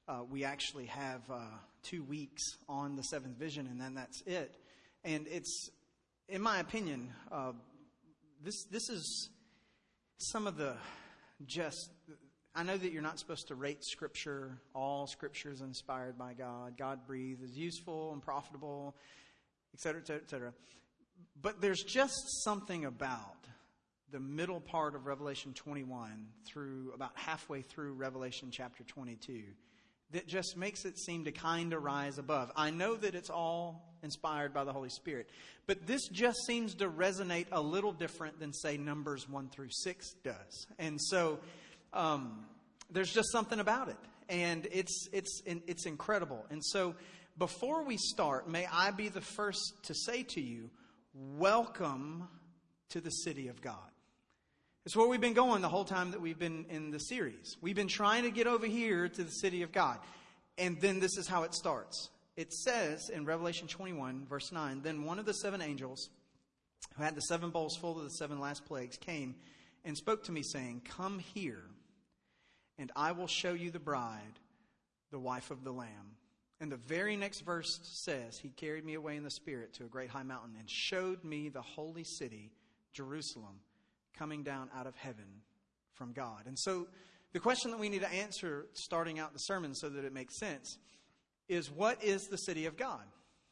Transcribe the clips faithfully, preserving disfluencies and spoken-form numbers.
Uh, we actually have uh, two weeks on the seventh vision, and then that's it. And it's, in my opinion, uh, this this is some of the just... I know that you're not supposed to rate Scripture. All Scripture is inspired by God. God breathed, is useful and profitable, et cetera, et cetera, et cetera. But there's just something about the middle part of Revelation twenty-one through about halfway through Revelation chapter twenty-two that just makes it seem to kind of rise above. I know that it's all inspired by the Holy Spirit, but this just seems to resonate a little different than, say, Numbers one through six does. And so... Um, there's just something about it, and it's it's it's incredible. And so, before we start, may I be the first to say to you, welcome to the city of God. It's where we've been going the whole time that we've been in the series. We've been trying to get over here to the city of God, and then this is how it starts. It says in Revelation twenty-one, verse nine, "Then one of the seven angels who had the seven bowls full of the seven last plagues came and spoke to me, saying, 'Come here, and I will show you the bride, the wife of the Lamb.' And the very next verse says, 'He carried me away in the Spirit to a great high mountain and showed me the holy city, Jerusalem, coming down out of heaven from God.'" And so the question that we need to answer starting out the sermon so that it makes sense is, what is the city of God?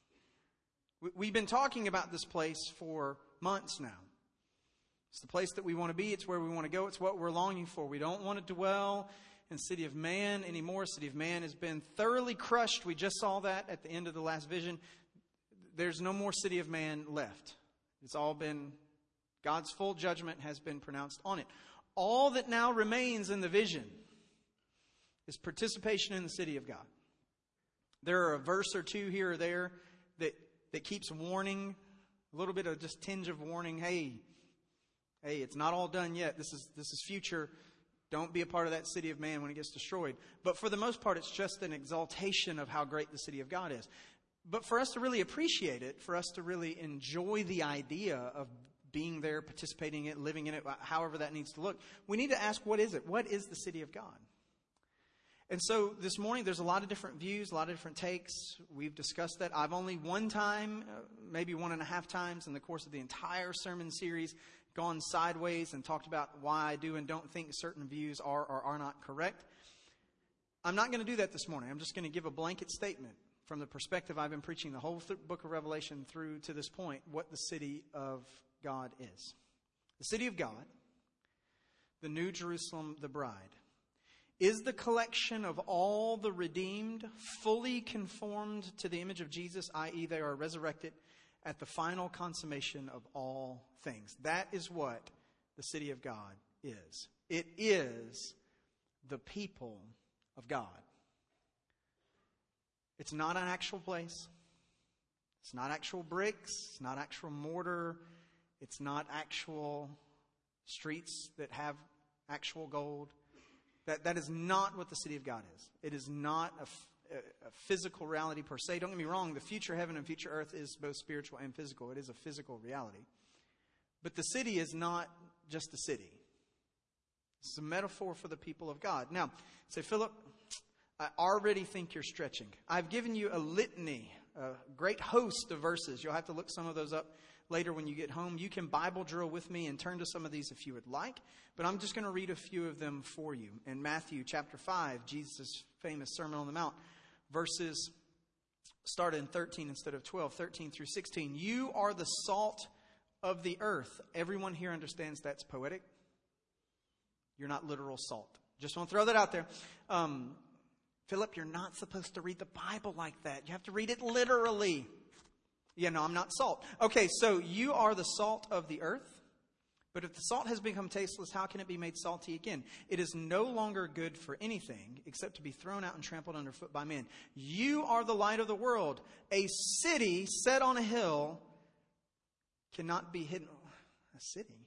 We've been talking about this place for months now. It's the place that we want to be. It's where we want to go. It's what we're longing for. We don't want to dwell in the city of man anymore. The city of man has been thoroughly crushed. We just saw that at the end of the last vision. There's no more city of man left. It's all been, God's full judgment has been pronounced on it. All that now remains in the vision is participation in the city of God. There are a verse or two here or there that, that keeps warning, a little bit of just tinge of warning, hey, Hey, it's not all done yet. This is this is future. Don't be a part of that city of man when it gets destroyed. But for the most part, it's just an exaltation of how great the city of God is. But for us to really appreciate it, for us to really enjoy the idea of being there, participating in it, living in it, however that needs to look, we need to ask, what is it? What is the city of God? And so this morning, there's a lot of different views, a lot of different takes. We've discussed that. I've only one time, maybe one and a half times in the course of the entire sermon series, gone sideways and talked about why I do and don't think certain views are or are not correct. I'm not going to do that this morning. I'm just going to give a blanket statement from the perspective I've been preaching the whole th- book of Revelation through to this point, what the city of God is. The city of God, the New Jerusalem, the bride, is the collection of all the redeemed, fully conformed to the image of Jesus, that is they are resurrected at the final consummation of all things. That is what the city of God is. It is the people of God. It's not an actual place. It's not actual bricks. It's not actual mortar. It's not actual streets that have actual gold. That, that is not what the city of God is. It is not a a physical reality per se. Don't get me wrong, the future heaven and future earth is both spiritual and physical. It is a physical reality. But the city is not just a city. It's a metaphor for the people of God. Now, say, Philip, I already think you're stretching. I've given you a litany, a great host of verses. You'll have to look some of those up later when you get home. You can Bible drill with me and turn to some of these if you would like. But I'm just going to read a few of them for you. In Matthew chapter five, Jesus' famous Sermon on the Mount, verses start in thirteen instead of twelve, thirteen through sixteen. You are the salt of the earth. Everyone here understands that's poetic. You're not literal salt. Just want to throw that out there. Um, Philip, you're not supposed to read the Bible like that. You have to read it literally. Yeah, no, I'm not salt. Okay, so you are the salt of the earth. But if the salt has become tasteless, how can it be made salty again? It is no longer good for anything except to be thrown out and trampled underfoot by men. You are the light of the world. A city set on a hill cannot be hidden. A city?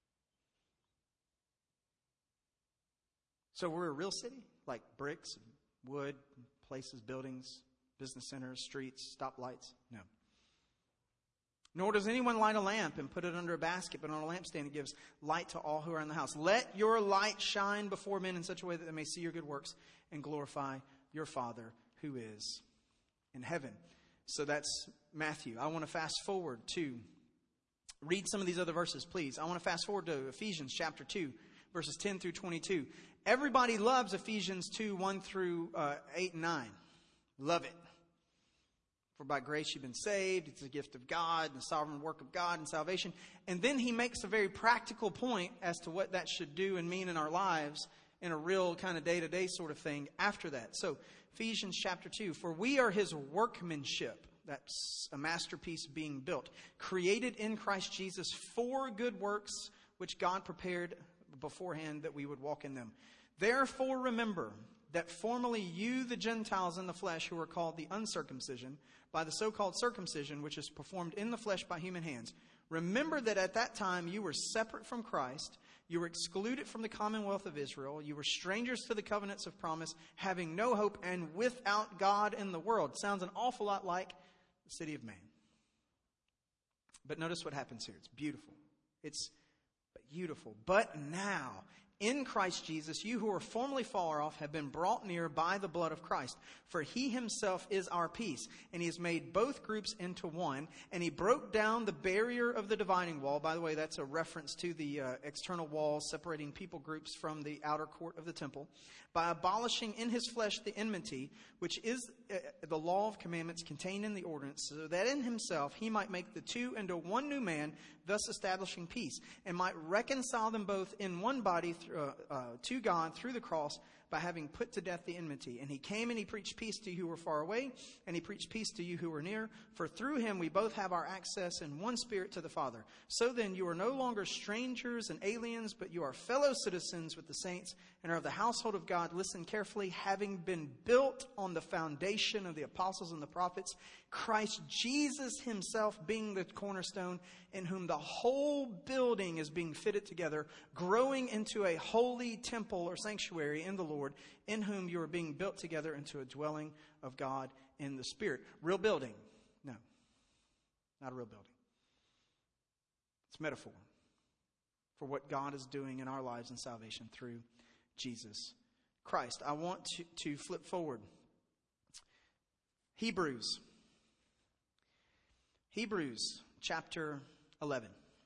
So we're a real city? Like bricks, wood, places, buildings, business centers, streets, stoplights? No. Nor does anyone light a lamp and put it under a basket, but on a lampstand it gives light to all who are in the house. Let your light shine before men in such a way that they may see your good works and glorify your Father who is in heaven. So that's Matthew. I want to fast forward to read some of these other verses, please. I want to fast forward to Ephesians chapter two, verses ten through twenty-two. Everybody loves Ephesians two, one through uh, eight and nine. Love it. For by grace you've been saved. It's a gift of God, the sovereign work of God and salvation. And then he makes a very practical point as to what that should do and mean in our lives in a real kind of day-to-day sort of thing after that. So Ephesians chapter two, for we are his workmanship. That's a masterpiece being built, created in Christ Jesus for good works, which God prepared beforehand that we would walk in them. Therefore remember that formerly you, the Gentiles in the flesh, who are called the uncircumcision, by the so-called circumcision, which is performed in the flesh by human hands. Remember that at that time you were separate from Christ, you were excluded from the commonwealth of Israel, you were strangers to the covenants of promise, having no hope and without God in the world. Sounds an awful lot like the city of Man. But notice what happens here. It's beautiful. It's beautiful. But now, in Christ Jesus, you who were formerly far off have been brought near by the blood of Christ. For he himself is our peace, and he has made both groups into one, and he broke down the barrier of the dividing wall. By the way, that's a reference to the uh, external wall separating people groups from the outer court of the temple, by abolishing in his flesh the enmity, which is uh, the law of commandments contained in the ordinance, so that in himself he might make the two into one new man, thus establishing peace, and might reconcile them both in one body through, uh, uh, to God through the cross, by having put to death the enmity. And he came and he preached peace to you who were far away, and he preached peace to you who were near. For through him we both have our access in one spirit to the Father. So then you are no longer strangers and aliens, but you are fellow citizens with the saints and are of the household of God. Listen carefully, having been built on the foundation of the apostles and the prophets, Christ Jesus himself being the cornerstone, in whom the whole building is being fitted together, growing into a holy temple or sanctuary in the Lord, in whom you are being built together into a dwelling of God in the Spirit. Real building? No, not a real building. It's metaphor for what God is doing in our lives in salvation through Jesus Christ. I want to, to flip forward. Hebrews. Hebrews chapter eleven,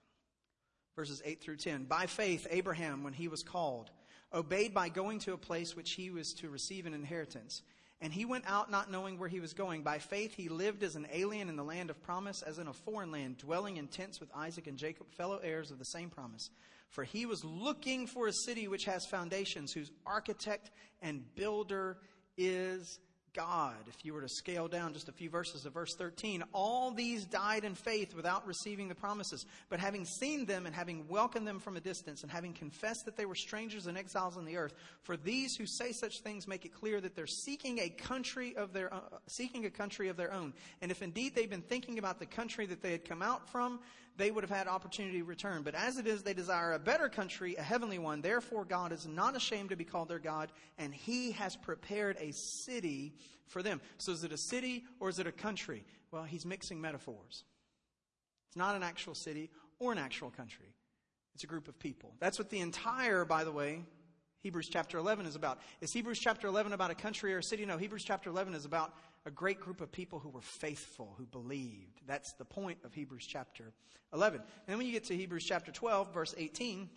verses eight through ten. By faith, Abraham, when he was called, obeyed by going to a place which he was to receive an inheritance. And he went out not knowing where he was going. By faith, he lived as an alien in the land of promise, as in a foreign land, dwelling in tents with Isaac and Jacob, fellow heirs of the same promise. For he was looking for a city which has foundations, whose architect and builder is God. If you were to scale down just a few verses of verse thirteen, all these died in faith without receiving the promises. But having seen them and having welcomed them from a distance and having confessed that they were strangers and exiles on the earth, for these who say such things make it clear that they're seeking a country of their own, seeking a country of their own. And if indeed they've been thinking about the country that they had come out from, they would have had opportunity to return. But as it is, they desire a better country, a heavenly one. Therefore, God is not ashamed to be called their God, and he has prepared a city for them. So is it a city or is it a country? Well, he's mixing metaphors. It's not an actual city or an actual country. It's a group of people. That's what the entire, by the way, Hebrews chapter eleven is about. Is Hebrews chapter eleven about a country or a city? No, Hebrews chapter eleven is about a great group of people who were faithful, who believed. That's the point of Hebrews chapter eleven. And then when you get to Hebrews chapter twelve, verse eighteen,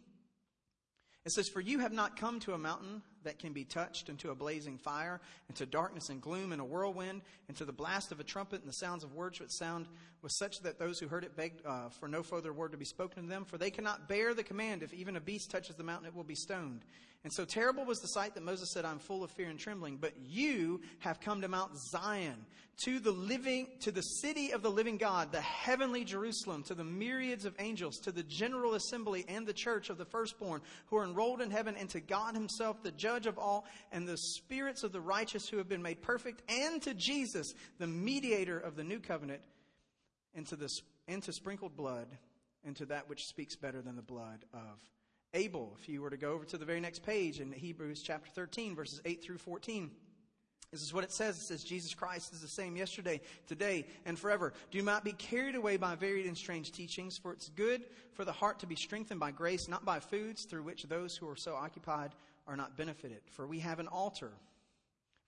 it says, for you have not come to a mountain that can be touched, and to a blazing fire, and to darkness and gloom and a whirlwind, and to the blast of a trumpet and the sounds of words which sound was such that those who heard it begged uh, for no further word to be spoken to them. For they cannot bear the command, if even a beast touches the mountain, it will be stoned. And so terrible was the sight that Moses said, I'm full of fear and trembling. But you have come to Mount Zion, to the living, to the city of the living God, the heavenly Jerusalem, to the myriads of angels, to the general assembly and the church of the firstborn who are enrolled in heaven, and to God himself, the judge of all, and the spirits of the righteous who have been made perfect, and to Jesus, the mediator of the new covenant, and to the and to sprinkled blood, and to that which speaks better than the blood of Abel. If you were to go over to the very next page in Hebrews chapter thirteen, verses eight through fourteen, this is what it says. It says, Jesus Christ is the same yesterday, today, and forever. Do not be carried away by varied and strange teachings, for it's good for the heart to be strengthened by grace, not by foods through which those who are so occupied are not benefited. For we have an altar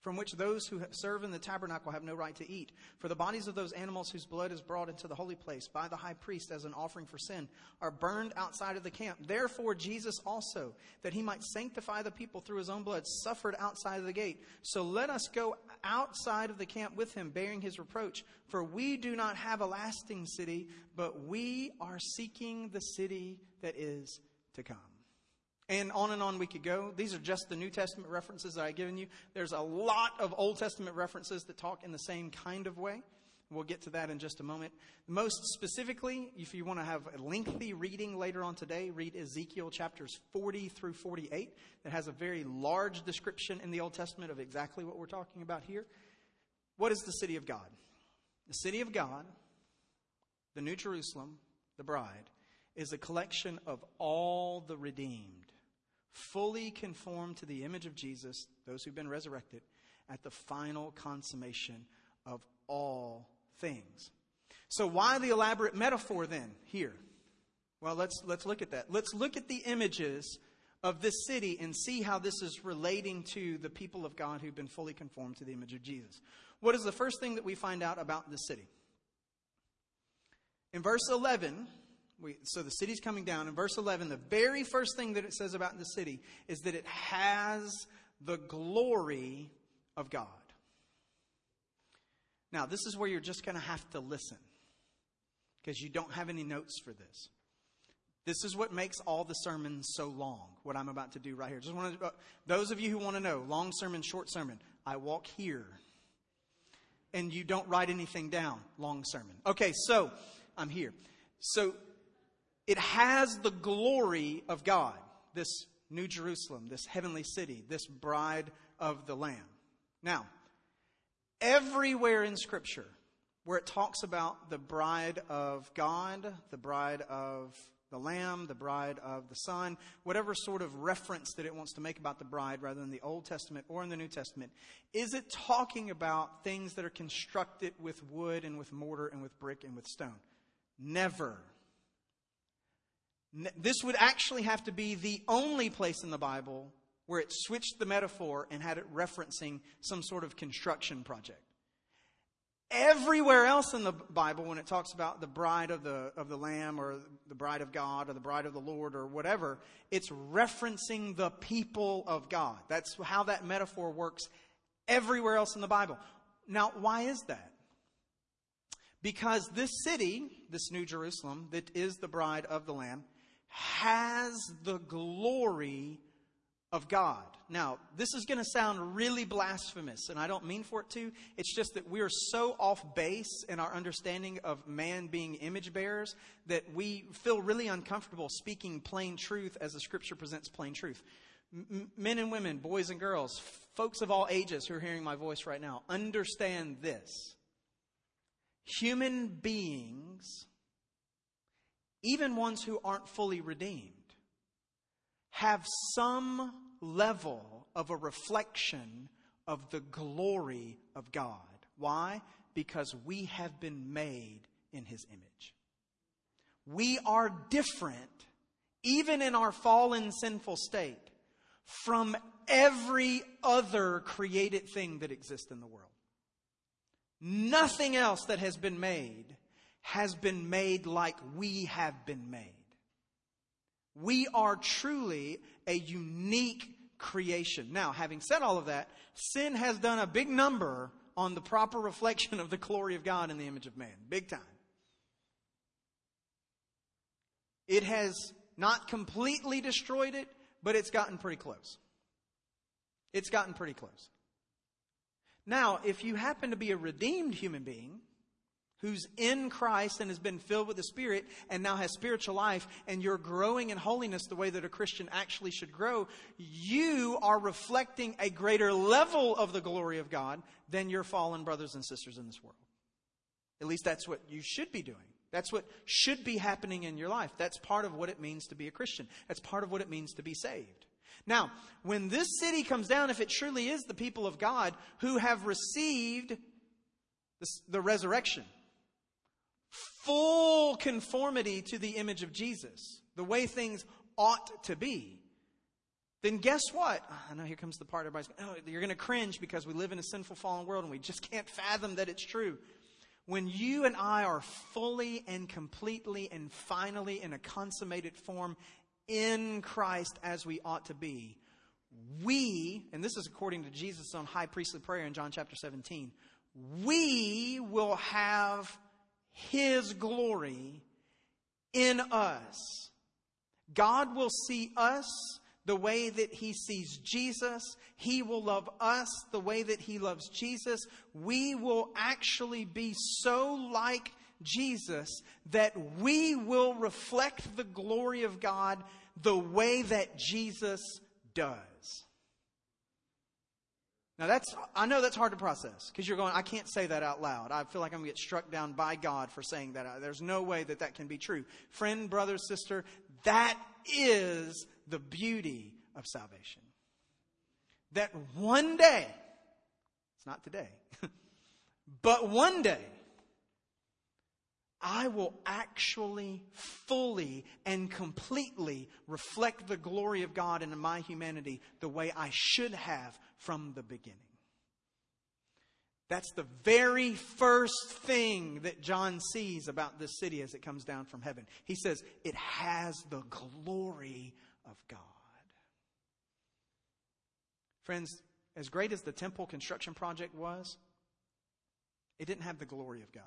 from which those who serve in the tabernacle have no right to eat. For the bodies of those animals whose blood is brought into the holy place by the high priest as an offering for sin are burned outside of the camp. Therefore Jesus also, that he might sanctify the people through his own blood, suffered outside of the gate. So let us go outside of the camp with him, bearing his reproach. For we do not have a lasting city, but we are seeking the city that is to come. And on and on we could go. These are just the New Testament references that I've given you. There's a lot of Old Testament references that talk in the same kind of way. We'll get to that in just a moment. Most specifically, if you want to have a lengthy reading later on today, read Ezekiel chapters forty through forty-eight. That has a very large description in the Old Testament of exactly what we're talking about here. What is the city of God? The city of God, the New Jerusalem, the bride, is a collection of all the redeemed, fully conformed to the image of Jesus, those who've been resurrected, at the final consummation of all things. So why the elaborate metaphor then here? Well, let's let's look at that. Let's look at the images of this city and see how this is relating to the people of God who've been fully conformed to the image of Jesus. What is the first thing that we find out about the city? In verse eleven, We, so the city's coming down. In verse eleven, the very first thing that it says about the city is that it has the glory of God. Now, this is where you're just going to have to listen, because you don't have any notes for this. This is what makes all the sermons so long, what I'm about to do right here. Just want to, uh, those of you who want to know, long sermon, short sermon, I walk here, and you don't write anything down, long sermon. Okay, so I'm here. So it has the glory of God, this New Jerusalem, this heavenly city, this bride of the Lamb. Now, everywhere in Scripture where it talks about the bride of God, the bride of the Lamb, the bride of the Son, whatever sort of reference that it wants to make about the bride, rather than the Old Testament or in the New Testament, is it talking about things that are constructed with wood and with mortar and with brick and with stone? Never. This would actually have to be the only place in the Bible where it switched the metaphor and had it referencing some sort of construction project. Everywhere else in the Bible, when it talks about the bride of the of the Lamb or the bride of God or the bride of the Lord or whatever, it's referencing the people of God. That's how that metaphor works everywhere else in the Bible. Now, why is that? Because this city, this New Jerusalem, that is the bride of the Lamb, has the glory of God. Now, this is going to sound really blasphemous, and I don't mean for it to. It's just that we are so off base in our understanding of man being image bearers that we feel really uncomfortable speaking plain truth as the Scripture presents plain truth. M- men and women, boys and girls, folks of all ages who are hearing my voice right now, understand this. Human beings, even ones who aren't fully redeemed, have some level of a reflection of the glory of God. Why? Because we have been made in His image. We are different, even in our fallen, sinful state, from every other created thing that exists in the world. Nothing else that has been made has been made like we have been made. We are truly a unique creation. Now, having said all of that, sin has done a big number on the proper reflection of the glory of God in the image of man. Big time. It has not completely destroyed it, but it's gotten pretty close. It's gotten pretty close. Now, if you happen to be a redeemed human being who's in Christ and has been filled with the Spirit and now has spiritual life, and you're growing in holiness the way that a Christian actually should grow, you are reflecting a greater level of the glory of God than your fallen brothers and sisters in this world. At least that's what you should be doing. That's what should be happening in your life. That's part of what it means to be a Christian. That's part of what it means to be saved. Now, when this city comes down, if it truly is the people of God who have received the resurrection, full conformity to the image of Jesus, the way things ought to be, then guess what? I know here comes the part everybody's going, oh, you're going to cringe because we live in a sinful, fallen world and we just can't fathom that it's true. When you and I are fully and completely and finally in a consummated form in Christ as we ought to be, we, and this is according to Jesus' own high priestly prayer in John chapter seventeen, we will have His glory in us. God will see us the way that He sees Jesus. He will love us the way that He loves Jesus. We will actually be so like Jesus that we will reflect the glory of God the way that Jesus does. Now that's, I know that's hard to process because you're going, I can't say that out loud. I feel like I'm going to get struck down by God for saying that. There's no way that that can be true. Friend, brother, sister, that is the beauty of salvation. That one day, it's not today, but one day, I will actually fully and completely reflect the glory of God in my humanity the way I should have from the beginning. That's the very first thing that John sees about this city as it comes down from heaven. He says, it has the glory of God. Friends, as great as the temple construction project was, it didn't have the glory of God.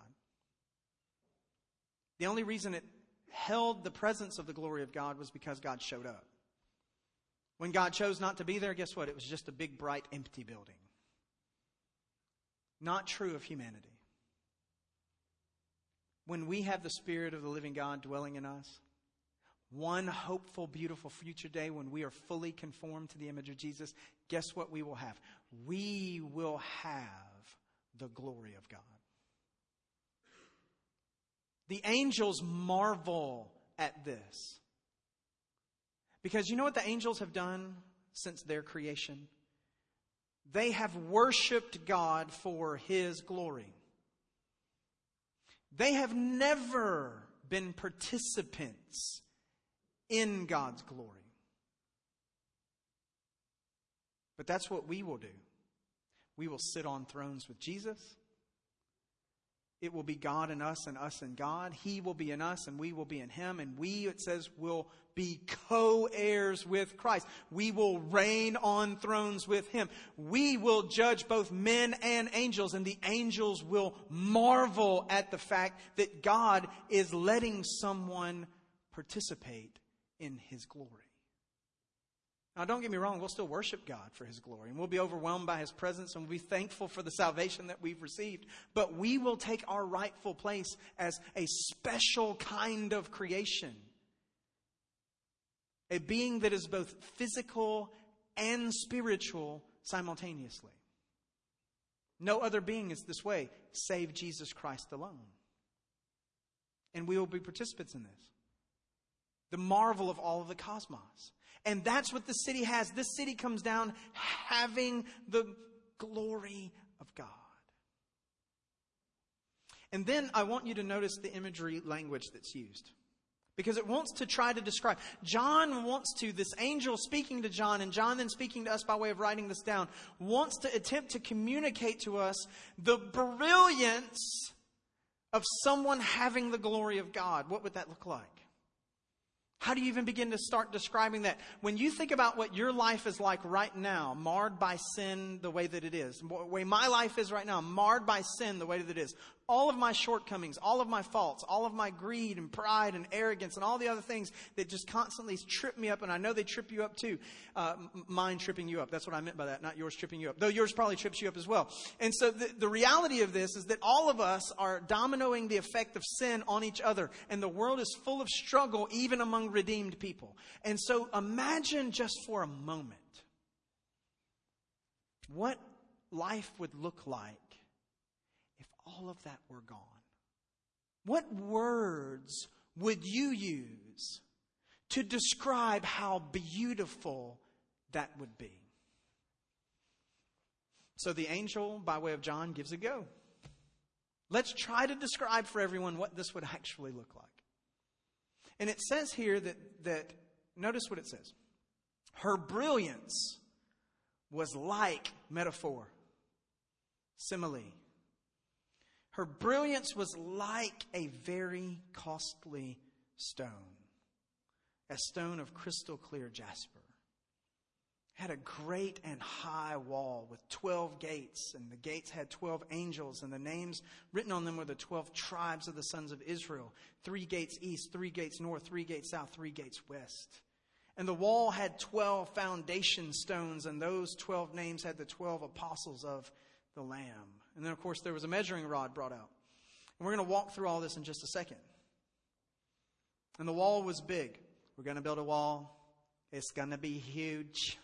The only reason it held the presence of the glory of God was because God showed up. When God chose not to be there, guess what? It was just a big, bright, empty building. Not true of humanity. When we have the Spirit of the living God dwelling in us, one hopeful, beautiful future day when we are fully conformed to the image of Jesus, guess what we will have? We will have the glory of God. The angels marvel at this. Because you know what the angels have done since their creation? They have worshiped God for His glory. They have never been participants in God's glory. But that's what we will do. We will sit on thrones with Jesus. It will be God in us and us in God. He will be in us and we will be in Him. And we, it says, will be co-heirs with Christ. We will reign on thrones with Him. We will judge both men and angels. And the angels will marvel at the fact that God is letting someone participate in His glory. Now, don't get me wrong, we'll still worship God for His glory. And we'll be overwhelmed by His presence and we'll be thankful for the salvation that we've received. But we will take our rightful place as a special kind of creation. A being that is both physical and spiritual simultaneously. No other being is this way, save Jesus Christ alone. And we will be participants in this. The marvel of all of the cosmos. And that's what the city has. This city comes down having the glory of God. And then I want you to notice the imagery language that's used. Because it wants to try to describe. John wants to, this angel speaking to John, and John then speaking to us by way of writing this down, wants to attempt to communicate to us the brilliance of someone having the glory of God. What would that look like? How do you even begin to start describing that? When you think about what your life is like right now, marred by sin the way that it is, the way my life is right now, marred by sin the way that it is, all of my shortcomings, all of my faults, all of my greed and pride and arrogance and all the other things that just constantly trip me up, and I know they trip you up too. Uh, mine tripping you up. That's what I meant by that, not yours tripping you up. Though yours probably trips you up as well. And so the, the reality of this is that all of us are dominoing the effect of sin on each other, and the world is full of struggle even among redeemed people. And so imagine just for a moment what life would look like if all of that were gone. What words would you use to describe how beautiful that would be? So the angel, by way of John, gives a go. Let's try to describe for everyone what this would actually look like. And it says here that, that notice what it says. Her brilliance was like metaphor, simile. Her brilliance was like a very costly stone, a stone of crystal clear jasper. Had a great and high wall with twelve gates, and the gates had twelve angels, and the names written on them were the twelve tribes of the sons of Israel. Three gates east, three gates north, three gates south, three gates west. And the wall had twelve foundation stones, and those twelve names had the twelve apostles of the Lamb. And then, of course, there was a measuring rod brought out. And we're going to walk through all this in just a second. And the wall was big. We're going to build a wall. It's going to be huge.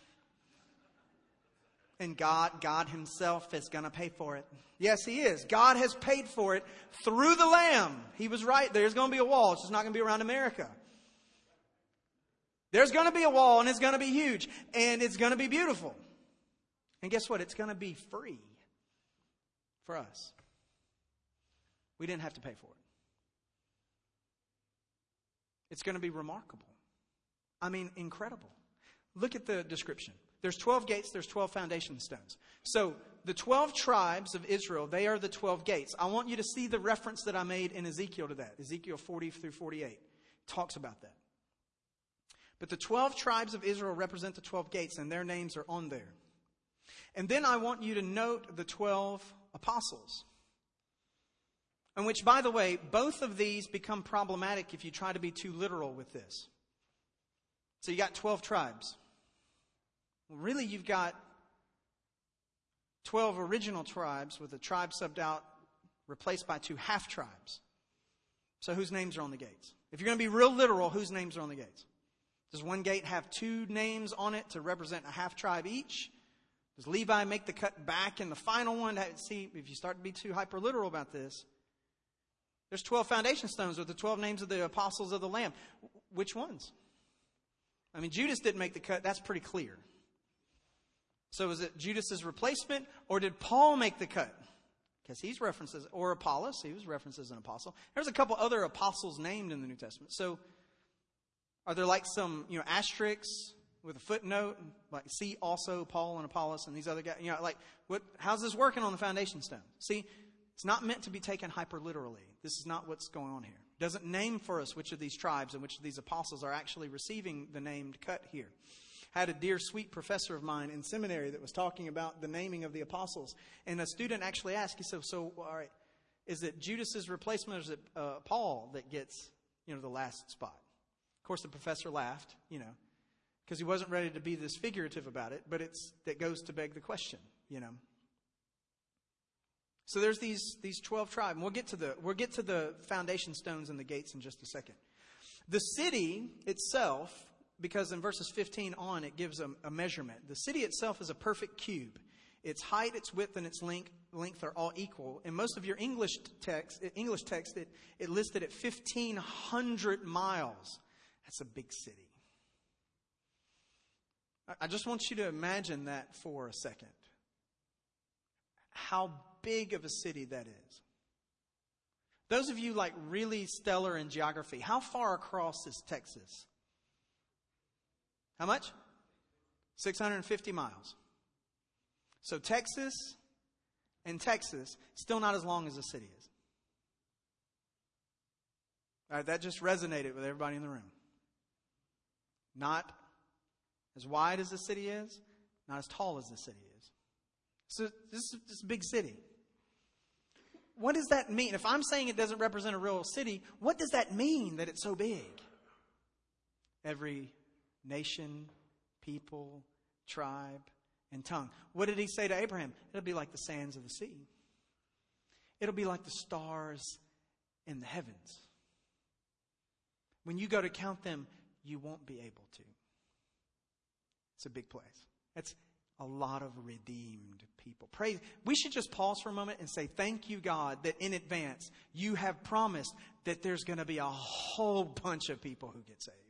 And God, God himself is going to pay for it. Yes, he is. God has paid for it through the Lamb. He was right. There's going to be a wall. It's just not going to be around America. There's going to be a wall, and it's going to be huge. And it's going to be beautiful. And guess what? It's going to be free for us. We didn't have to pay for it. It's going to be remarkable. I mean, incredible. Look at the description. There's twelve gates, there's twelve foundation stones. So the twelve tribes of Israel, they are the twelve gates. I want you to see the reference that I made in Ezekiel to that. Ezekiel forty through forty-eight talks about that. But the twelve tribes of Israel represent the twelve gates, and their names are on there. And then I want you to note the twelve apostles. In which, by the way, both of these become problematic if you try to be too literal with this. So you got twelve tribes. Well, really, you've got twelve original tribes with a tribe subbed out, replaced by two half-tribes. So whose names are on the gates? If you're going to be real literal, whose names are on the gates? Does one gate have two names on it to represent a half-tribe each? Does Levi make the cut back in the final one? See, if you start to be too hyper-literal about this, there's twelve foundation stones with the twelve names of the apostles of the Lamb. Which ones? I mean, Judas didn't make the cut. That's pretty clear. So is it Judas's replacement, or did Paul make the cut? Because he's referenced as, or Apollos, he was referenced as an apostle. There's a couple other apostles named in the New Testament. So are there like some, you know, asterisks with a footnote, like see also Paul and Apollos and these other guys? You know, like what? How's this working on the foundation stone? See, it's not meant to be taken hyper literally. This is not what's going on here. It doesn't name for us which of these tribes and which of these apostles are actually receiving the named cut here. I had a dear sweet professor of mine in seminary that was talking about the naming of the apostles. And a student actually asked, he said, so, all right, is it Judas's replacement or is it uh, Paul that gets, you know, the last spot? Of course, the professor laughed, you know, because he wasn't ready to be this figurative about it. But it's that goes to beg the question, you know. So there's these these twelve tribes. And we'll get to the we'll get to the foundation stones and the gates in just a second. The city itself, because in verses fifteen on, it gives a, a measurement. The city itself is a perfect cube. Its height, its width, and its length, length are all equal. In most of your English text, English text, it, it listed at fifteen hundred miles. That's a big city. I, I just want you to imagine that for a second. How big of a city that is. Those of you like really stellar in geography, how far across is Texas? How much? six hundred fifty miles. So Texas and Texas, still not as long as the city is. All right, that just resonated with everybody in the room. Not as wide as the city is, not as tall as the city is. So this is, this is a big city. What does that mean? If I'm saying it doesn't represent a real city, what does that mean that it's so big? Every nation, people, tribe, and tongue. What did he say to Abraham? It'll be like the sands of the sea. It'll be like the stars in the heavens. When you go to count them, you won't be able to. It's a big place. That's a lot of redeemed people. Praise. We should just pause for a moment and say, thank you, God, that in advance you have promised that there's going to be a whole bunch of people who get saved.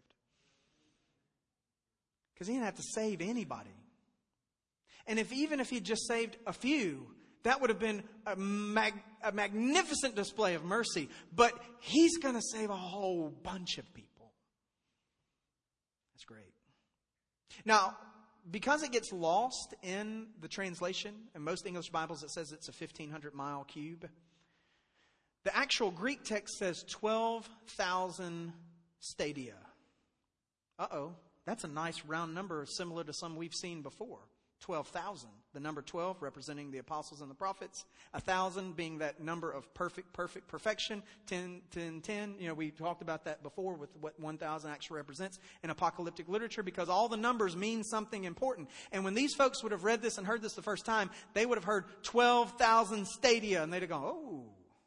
Because he didn't have to save anybody. And if even if he'd just saved a few, that would have been a, mag- a magnificent display of mercy. But he's going to save a whole bunch of people. That's great. Now, because it gets lost in the translation, in most English Bibles it says it's a fifteen hundred mile cube. The actual Greek text says twelve thousand stadia. Uh-oh, that's a nice round number similar to some we've seen before. twelve thousand. The number twelve representing the apostles and the prophets. one thousand being that number of perfect, perfect perfection. ten, ten, ten. You know, we talked about that before with what one thousand actually represents in apocalyptic literature, because all the numbers mean something important. And when these folks would have read this and heard this the first time, they would have heard twelve thousand stadia, and they'd have gone, oh,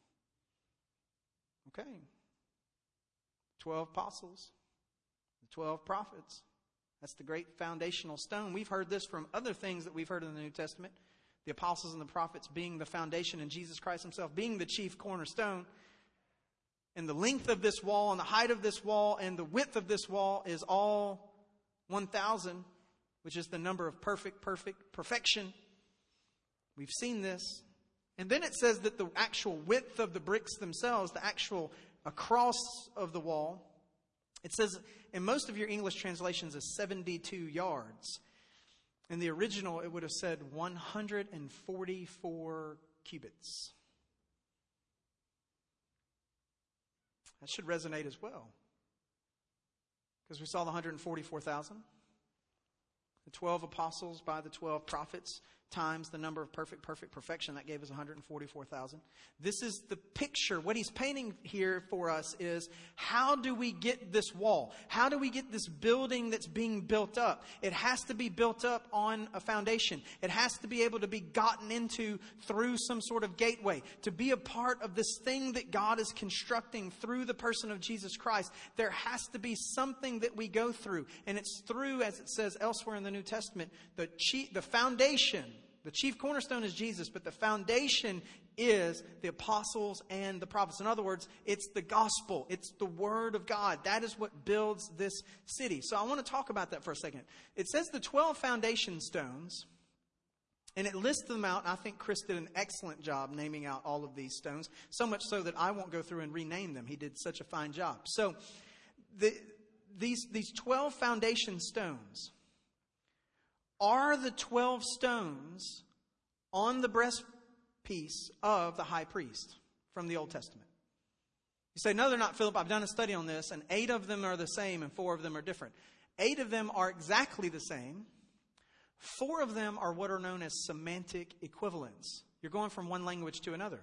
okay. twelve apostles, the twelve prophets. That's the great foundational stone. We've heard this from other things that we've heard in the New Testament. The apostles and the prophets being the foundation, and Jesus Christ himself being the chief cornerstone. And the length of this wall and the height of this wall and the width of this wall is all one thousand, which is the number of perfect, perfect, perfection. We've seen this. And then it says that the actual width of the bricks themselves, the actual across of the wall, it says in most of your English translations is seventy-two yards. In the original, it would have said one hundred forty-four cubits. That should resonate as well, because we saw the one hundred forty-four thousand. The twelve apostles by the twelve prophets times the number of perfect, perfect, perfection. That gave us one hundred forty-four thousand. This is the picture. What he's painting here for us is, how do we get this wall? How do we get this building that's being built up? It has to be built up on a foundation. It has to be able to be gotten into through some sort of gateway. To be a part of this thing that God is constructing through the person of Jesus Christ, there has to be something that we go through. And it's through, as it says elsewhere in the New Testament, the chief, the foundation. The chief cornerstone is Jesus, but the foundation is the apostles and the prophets. In other words, it's the gospel. It's the word of God. That is what builds this city. So I want to talk about that for a second. It says the twelve foundation stones, and it lists them out. I think Chris did an excellent job naming out all of these stones, so much so that I won't go through and rename them. He did such a fine job. So the, these, these twelve foundation stones are the twelve stones on the breastpiece of the high priest from the Old Testament. You say, no, they're not, Philip. I've done a study on this, and eight of them are the same and four of them are different. Eight of them are exactly the same. Four of them are what are known as semantic equivalents. You're going from one language to another.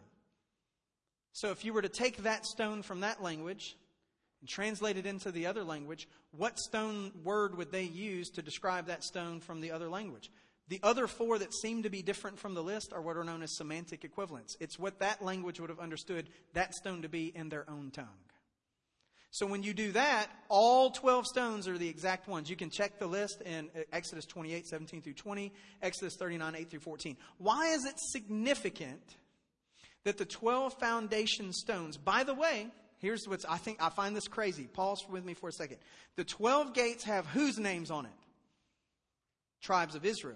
So if you were to take that stone from that language and translate it into the other language, what stone word would they use to describe that stone from the other language? The other four that seem to be different from the list are what are known as semantic equivalents. It's what that language would have understood that stone to be in their own tongue. So when you do that, all twelve stones are the exact ones. You can check the list in Exodus twenty-eight, seventeen through twenty, Exodus thirty-nine, eight through fourteen. Why is it significant that the twelve foundation stones, by the way, here's what's, I think, I find this crazy. Pause with me for a second. The twelve gates have whose names on it? Tribes of Israel.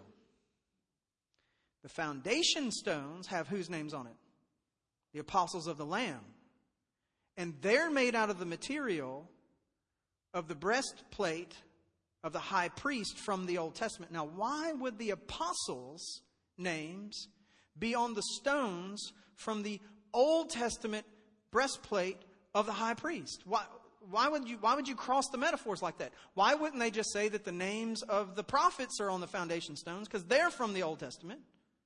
The foundation stones have whose names on it? The apostles of the Lamb. And they're made out of the material of the breastplate of the high priest from the Old Testament. Now, why would the apostles' names be on the stones from the Old Testament breastplate of the high priest? Why, why would you, why would you cross the metaphors like that? Why wouldn't they just say that the names of the prophets are on the foundation stones because they're from the Old Testament?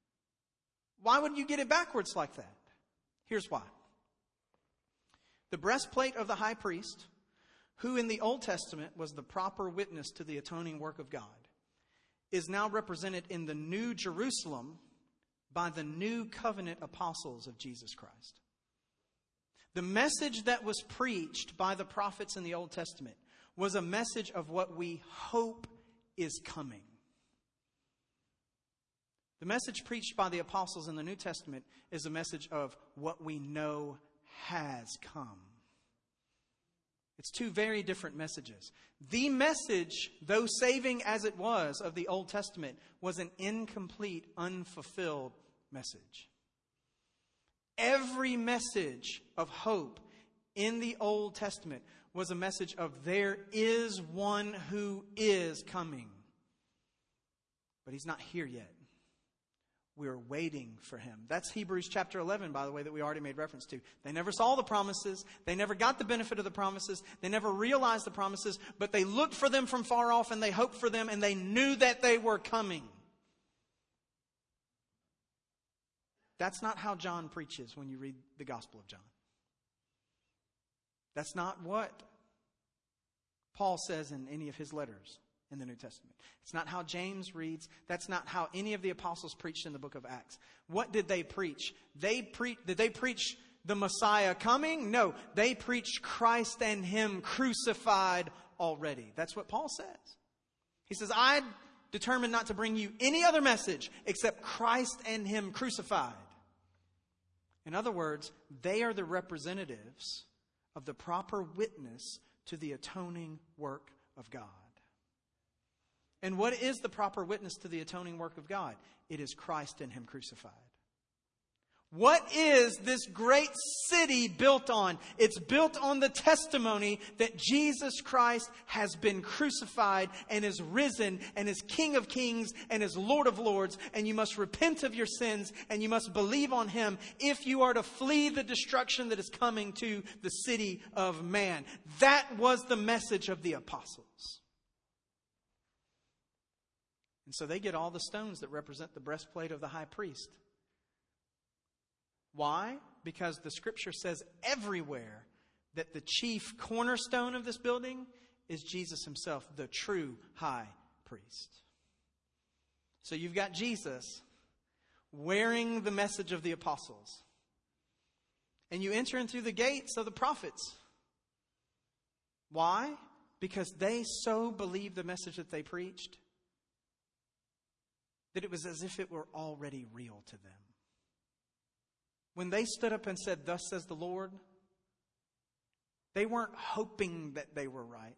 Why would you get it backwards like that? Here's why. The breastplate of the high priest, who in the Old Testament was the proper witness to the atoning work of God, is now represented in the New Jerusalem by the new covenant apostles of Jesus Christ. The message that was preached by the prophets in the Old Testament was a message of what we hope is coming. The message preached by the apostles in the New Testament is a message of what we know has come. It's two very different messages. The message, though saving as it was, of the Old Testament was an incomplete, unfulfilled message. Every message of hope in the Old Testament was a message of there is one who is coming. but he's not here yet. We're waiting for him. That's Hebrews chapter eleven, by the way, that we already made reference to. They never saw the promises. They never got the benefit of the promises. They never realized the promises, but they looked for them from far off and they hoped for them and they knew that they were coming. That's not how John preaches when you read the Gospel of John. That's not what Paul says in any of his letters in the New Testament. It's not how James reads. That's not how any of the apostles preached in the book of Acts. What did they preach? They pre- did they preach the Messiah coming? No, they preached Christ and him crucified already. That's what Paul says. He says, I determined not to bring you any other message except Christ and him crucified. In other words, they are the representatives of the proper witness to the atoning work of God. And what is the proper witness to the atoning work of God? It is Christ and him crucified. What is this great city built on? It's built on the testimony that Jesus Christ has been crucified and is risen and is King of Kings and is Lord of Lords. And you must repent of your sins and you must believe on him if you are to flee the destruction that is coming to the city of man. That was the message of the apostles. And so they get all the stones that represent the breastplate of the high priest. Why? Because the scripture says everywhere that the chief cornerstone of this building is Jesus himself, the true high priest. So you've got Jesus wearing the message of the apostles. And you enter in through the gates of the prophets. Why? Because they so believed the message that they preached that it was as if it were already real to them. When they stood up and said, "Thus says the Lord," they weren't hoping that they were right.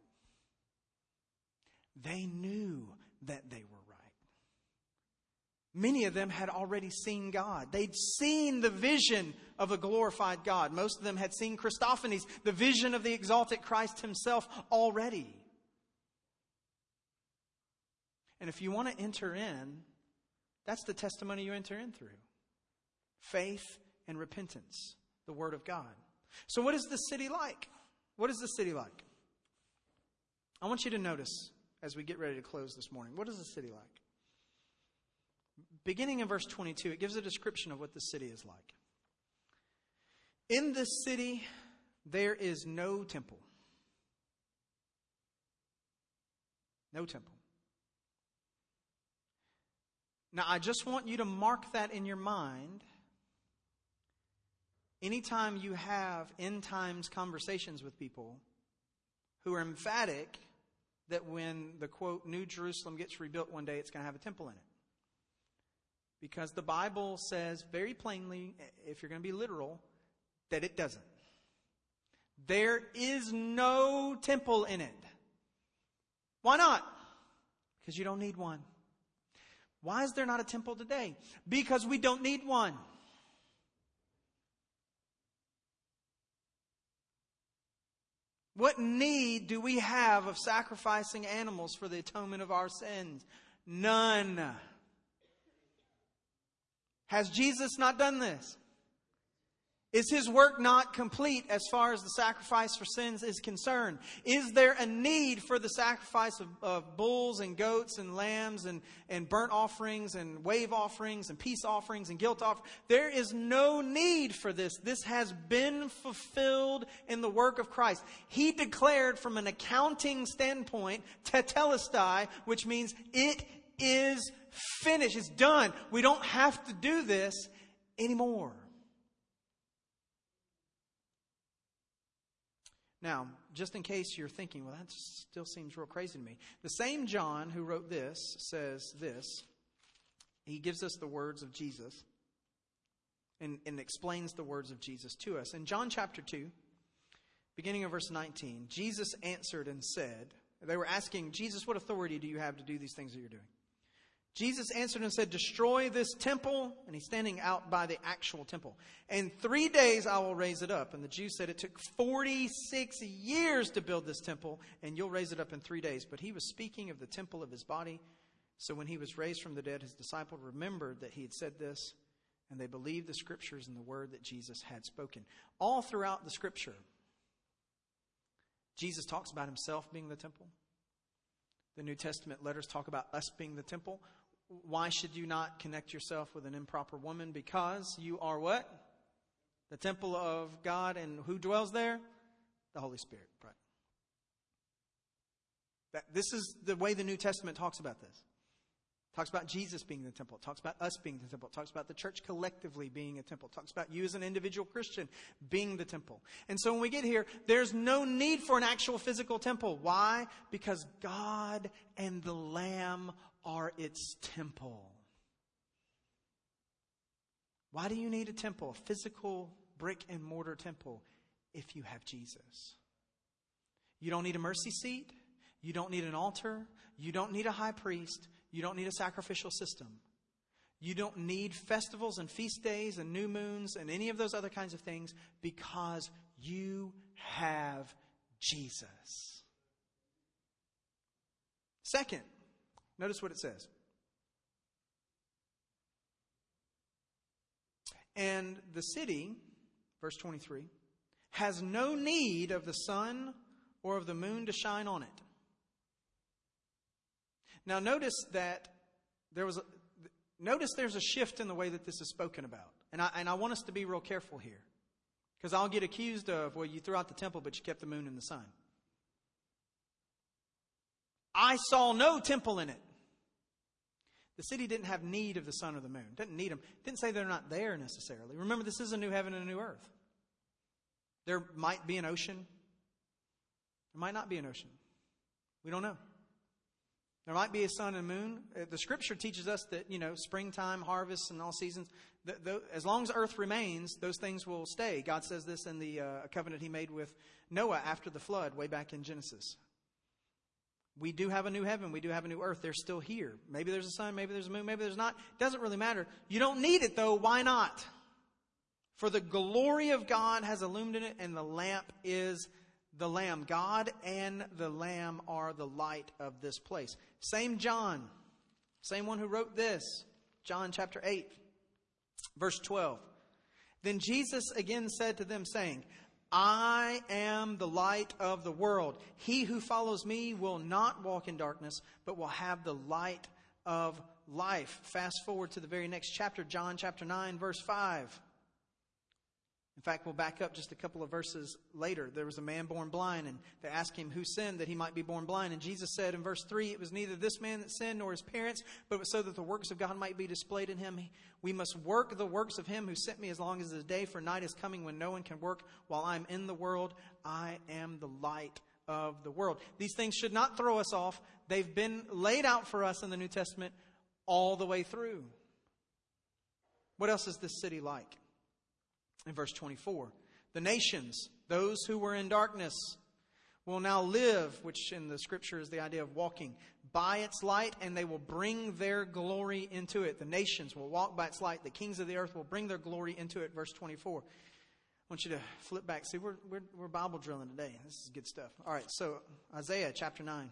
They knew that they were right. Many of them had already seen God. They'd seen the vision of a glorified God. Most of them had seen Christophanies, the vision of the exalted Christ himself already. And if you want to enter in, that's the testimony you enter in through. Faith and repentance, the Word of God. So what is the city like? What is the city like? I want you to notice as we get ready to close this morning. What is the city like? Beginning in verse twenty-two, it gives a description of what the city is like. In this city, there is no temple. No temple. Now, I just want you to mark that in your mind. Anytime you have end times conversations with people who are emphatic that when the, quote, New Jerusalem gets rebuilt one day, it's going to have a temple in it. Because the Bible says very plainly, if you're going to be literal, that it doesn't. There is no temple in it. Why not? Because you don't need one. Why is there not a temple today? Because we don't need one. What need do we have of sacrificing animals for the atonement of our sins? None. Has Jesus not done this? Is his work not complete as far as the sacrifice for sins is concerned? Is there a need for the sacrifice of, of bulls and goats and lambs and, and burnt offerings and wave offerings and peace offerings and guilt offerings? There is no need for this. This has been fulfilled in the work of Christ. He declared from an accounting standpoint, tetelestai, which means it is finished. It's done. We don't have to do this anymore. Now, just in case you're thinking, well, that still seems real crazy to me. The same John who wrote this says this. He gives us the words of Jesus and, and explains the words of Jesus to us. In John chapter two, beginning of verse nineteen, Jesus answered and said, they were asking, Jesus, what authority do you have to do these things that you're doing? Jesus answered and said, destroy this temple. And he's standing out by the actual temple. And three days I will raise it up. And the Jews said it took forty-six years to build this temple. And you'll raise it up in three days. But he was speaking of the temple of his body. So when he was raised from the dead, his disciples remembered that he had said this, and they believed the scriptures and the word that Jesus had spoken. All throughout the scripture, Jesus talks about himself being the temple. The New Testament letters talk about us being the temple. Why should you not connect yourself with an improper woman? Because you are what? The temple of God. And who dwells there? The Holy Spirit. Right. That, this is the way the New Testament talks about this. It talks about Jesus being the temple. It talks about us being the temple. It talks about the church collectively being a temple. It talks about you as an individual Christian being the temple. And so when we get here, there's no need for an actual physical temple. Why? Because God and the Lamb are its temple. Why do you need a temple, a physical brick and mortar temple, if you have Jesus? You don't need a mercy seat. You don't need an altar. You don't need a high priest. You don't need a sacrificial system. You don't need festivals and feast days and new moons and any of those other kinds of things, because you have Jesus. Second, notice what it says. And the city, verse twenty-three, has no need of the sun or of the moon to shine on it. Now notice that there was a, notice there's a shift in the way that this is spoken about. And I, and I want us to be real careful here. Because I'll get accused of, well, you threw out the temple, but you kept the moon and the sun. I saw no temple in it. The city didn't have need of the sun or the moon. Didn't need them. Didn't say they're not there necessarily. Remember, this is a new heaven and a new earth. There might be an ocean. There might not be an ocean. We don't know. There might be a sun and moon. The scripture teaches us that, you know, springtime, harvest, and all seasons, the, the, as long as earth remains, those things will stay. God says this in the uh, covenant he made with Noah after the flood, way back in Genesis. We do have a new heaven. We do have a new earth. They're still here. Maybe there's a sun, maybe there's a moon, maybe there's not. Doesn't really matter. You don't need it, though. Why not? For the glory of God has illuminated it, and the lamp is the Lamb. God and the Lamb are the light of this place. Same John. Same one who wrote this. John chapter eight, verse twelve. Then Jesus again said to them, saying, I am the light of the world. He who follows me will not walk in darkness, but will have the light of life. Fast forward to the very next chapter, John chapter nine, verse five. In fact, we'll back up just a couple of verses later. There was a man born blind, and they asked him who sinned that he might be born blind. And Jesus said in verse three, it was neither this man that sinned nor his parents, but it was so that the works of God might be displayed in him. We must work the works of him who sent me as long as the day, for night is coming when no one can work while I'm in the world. I am the light of the world. These things should not throw us off. They've been laid out for us in the New Testament all the way through. What else is this city like? In verse twenty-four, the nations, those who were in darkness, will now live, which in the scripture is the idea of walking, by its light, and they will bring their glory into it. The nations will walk by its light. The kings of the earth will bring their glory into it. Verse twenty-four. I want you to flip back. See, we're, we're, we're Bible drilling today. This is good stuff. All right, so Isaiah chapter nine.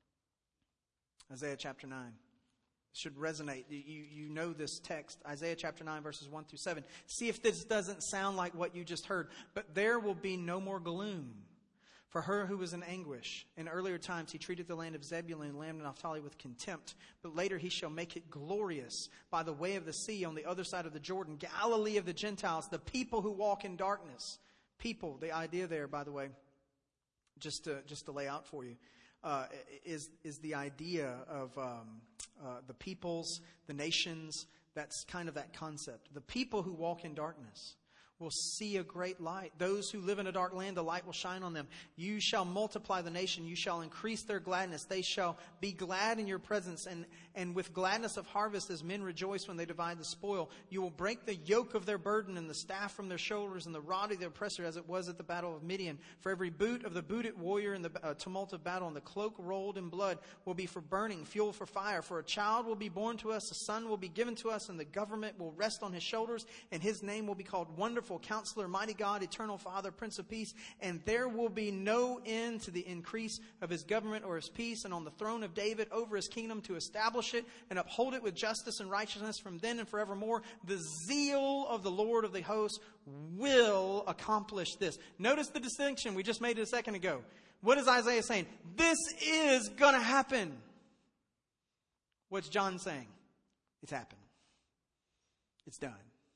Isaiah chapter nine. Should resonate. You, you know this text, Isaiah chapter nine, verses one through seven. See if this doesn't sound like what you just heard. But there will be no more gloom for her who was in anguish. In earlier times he treated the land of Zebulun and land of Naphtali with contempt. But later he shall make it glorious by the way of the sea on the other side of the Jordan. Galilee of the Gentiles, the people who walk in darkness. People, the idea there, by the way, just to, just to lay out for you. Uh, is is the idea of um, uh, the peoples, the nations. That's kind of that concept. The people who walk in darkness will see a great light. Those who live in a dark land, the light will shine on them. You shall multiply the nation. You shall increase their gladness. They shall be glad in your presence. And, and with gladness of harvest, as men rejoice when they divide the spoil, you will break the yoke of their burden and the staff from their shoulders and the rod of the oppressor, as it was at the battle of Midian. For every boot of the booted warrior in the uh, tumult of battle and the cloak rolled in blood will be for burning, fuel for fire. For a child will be born to us, a son will be given to us, and the government will rest on his shoulders, and his name will be called Wonderful Wonderful Counselor, Mighty God, Eternal Father, Prince of Peace. And there will be no end to the increase of his government or his peace, and on the throne of David over his kingdom to establish it and uphold it with justice and righteousness from then and forevermore. The zeal of the Lord of the hosts will accomplish this. Notice the distinction we just made a second ago. What is Isaiah saying? This is going to happen. What's John saying? It's happened. It's done.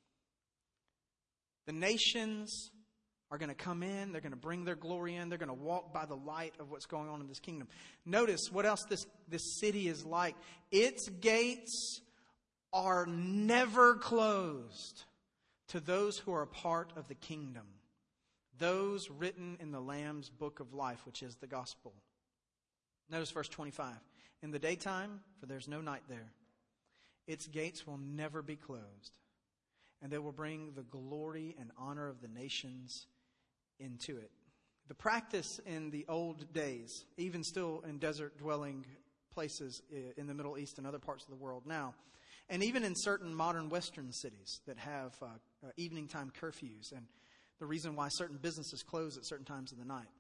The nations are going to come in. They're going to bring their glory in. They're going to walk by the light of what's going on in this kingdom. Notice what else this, this city is like. Its gates are never closed to those who are a part of the kingdom. Those written in the Lamb's book of life, which is the gospel. Notice verse twenty-five. In the daytime, for there's no night there, its gates will never be closed, and they will bring the glory and honor of the nations into it. The practice in the old days, even still in desert-dwelling places in the Middle East and other parts of the world now, and even in certain modern Western cities that have uh, uh, evening time curfews, and the reason why certain businesses close at certain times of the night.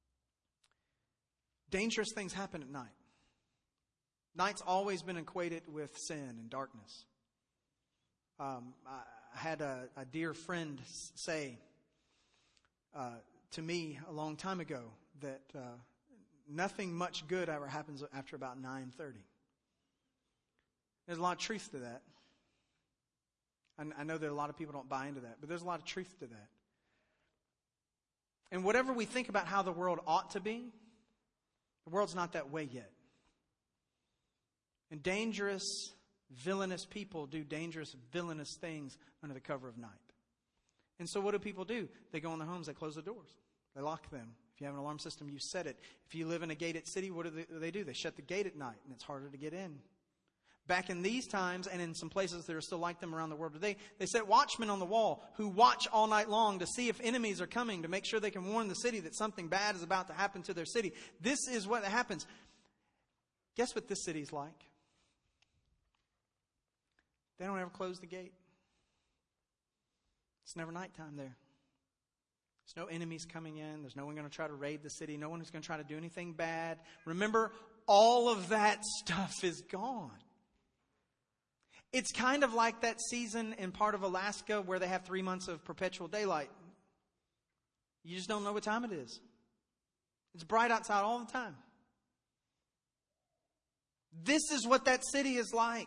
Dangerous things happen at night. Night's always been equated with sin and darkness. Um, I had a, a dear friend say uh, to me a long time ago that uh, nothing much good ever happens after about nine thirty. There's a lot of truth to that. I, I know that a lot of people don't buy into that, but there's a lot of truth to that. And whatever we think about how the world ought to be, the world's not that way yet. And dangerous, villainous people do dangerous, villainous things under the cover of night. And so what do people do? They go in their homes, they close the doors. They lock them. If you have an alarm system, you set it. If you live in a gated city, what do they, they do? They shut the gate at night, and it's harder to get in. Back in these times, and in some places that are still like them around the world today, they set watchmen on the wall who watch all night long to see if enemies are coming, to make sure they can warn the city that something bad is about to happen to their city. This is what happens. Guess what this city's like? They don't ever close the gate. It's never nighttime there. There's no enemies coming in. There's no one going to try to raid the city. No one who's going to try to do anything bad. Remember, all of that stuff is gone. It's kind of like that season in part of Alaska where they have three months of perpetual daylight. You just don't know what time it is. It's bright outside all the time. This is what that city is like.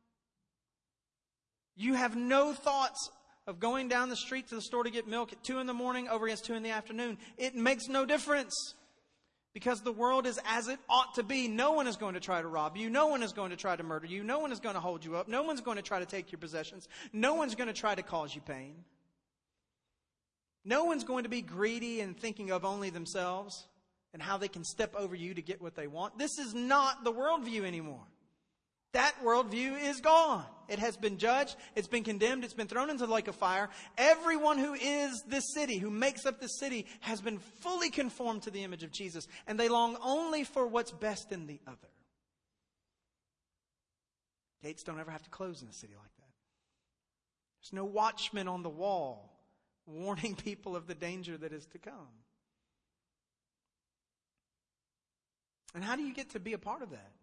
You have no thoughts of going down the street to the store to get milk at two in the morning over against two in the afternoon. It makes no difference. Because the world is as it ought to be. No one is going to try to rob you. No one is going to try to murder you. No one is going to hold you up. No one's going to try to take your possessions. No one's going to try to cause you pain. No one's going to be greedy and thinking of only themselves and how they can step over you to get what they want. This is not the worldview anymore. That worldview is gone. It has been judged. It's been condemned. It's been thrown into the lake of fire. Everyone who is this city, who makes up this city, has been fully conformed to the image of Jesus. And they long only for what's best in the other. Gates don't ever have to close in a city like that. There's no watchman on the wall warning people of the danger that is to come. And how do you get to be a part of that?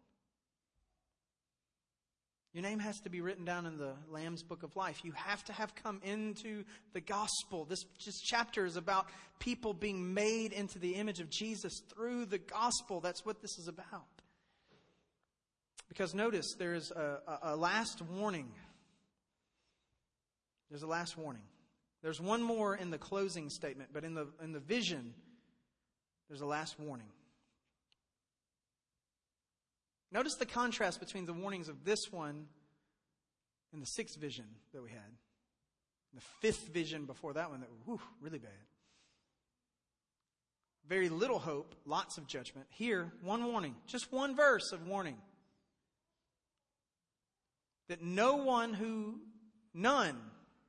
Your name has to be written down in the Lamb's Book of Life. You have to have come into the gospel. This just chapter is about people being made into the image of Jesus through the gospel. That's what this is about. Because notice, there's a, a, a last warning. There's a last warning. There's one more in the closing statement, but in the in the vision, there's a last warning. Notice the contrast between the warnings of this one and the sixth vision that we had. The fifth vision before that one that was whew, really bad. Very little hope, lots of judgment. Here, one warning, just one verse of warning. That no one who, none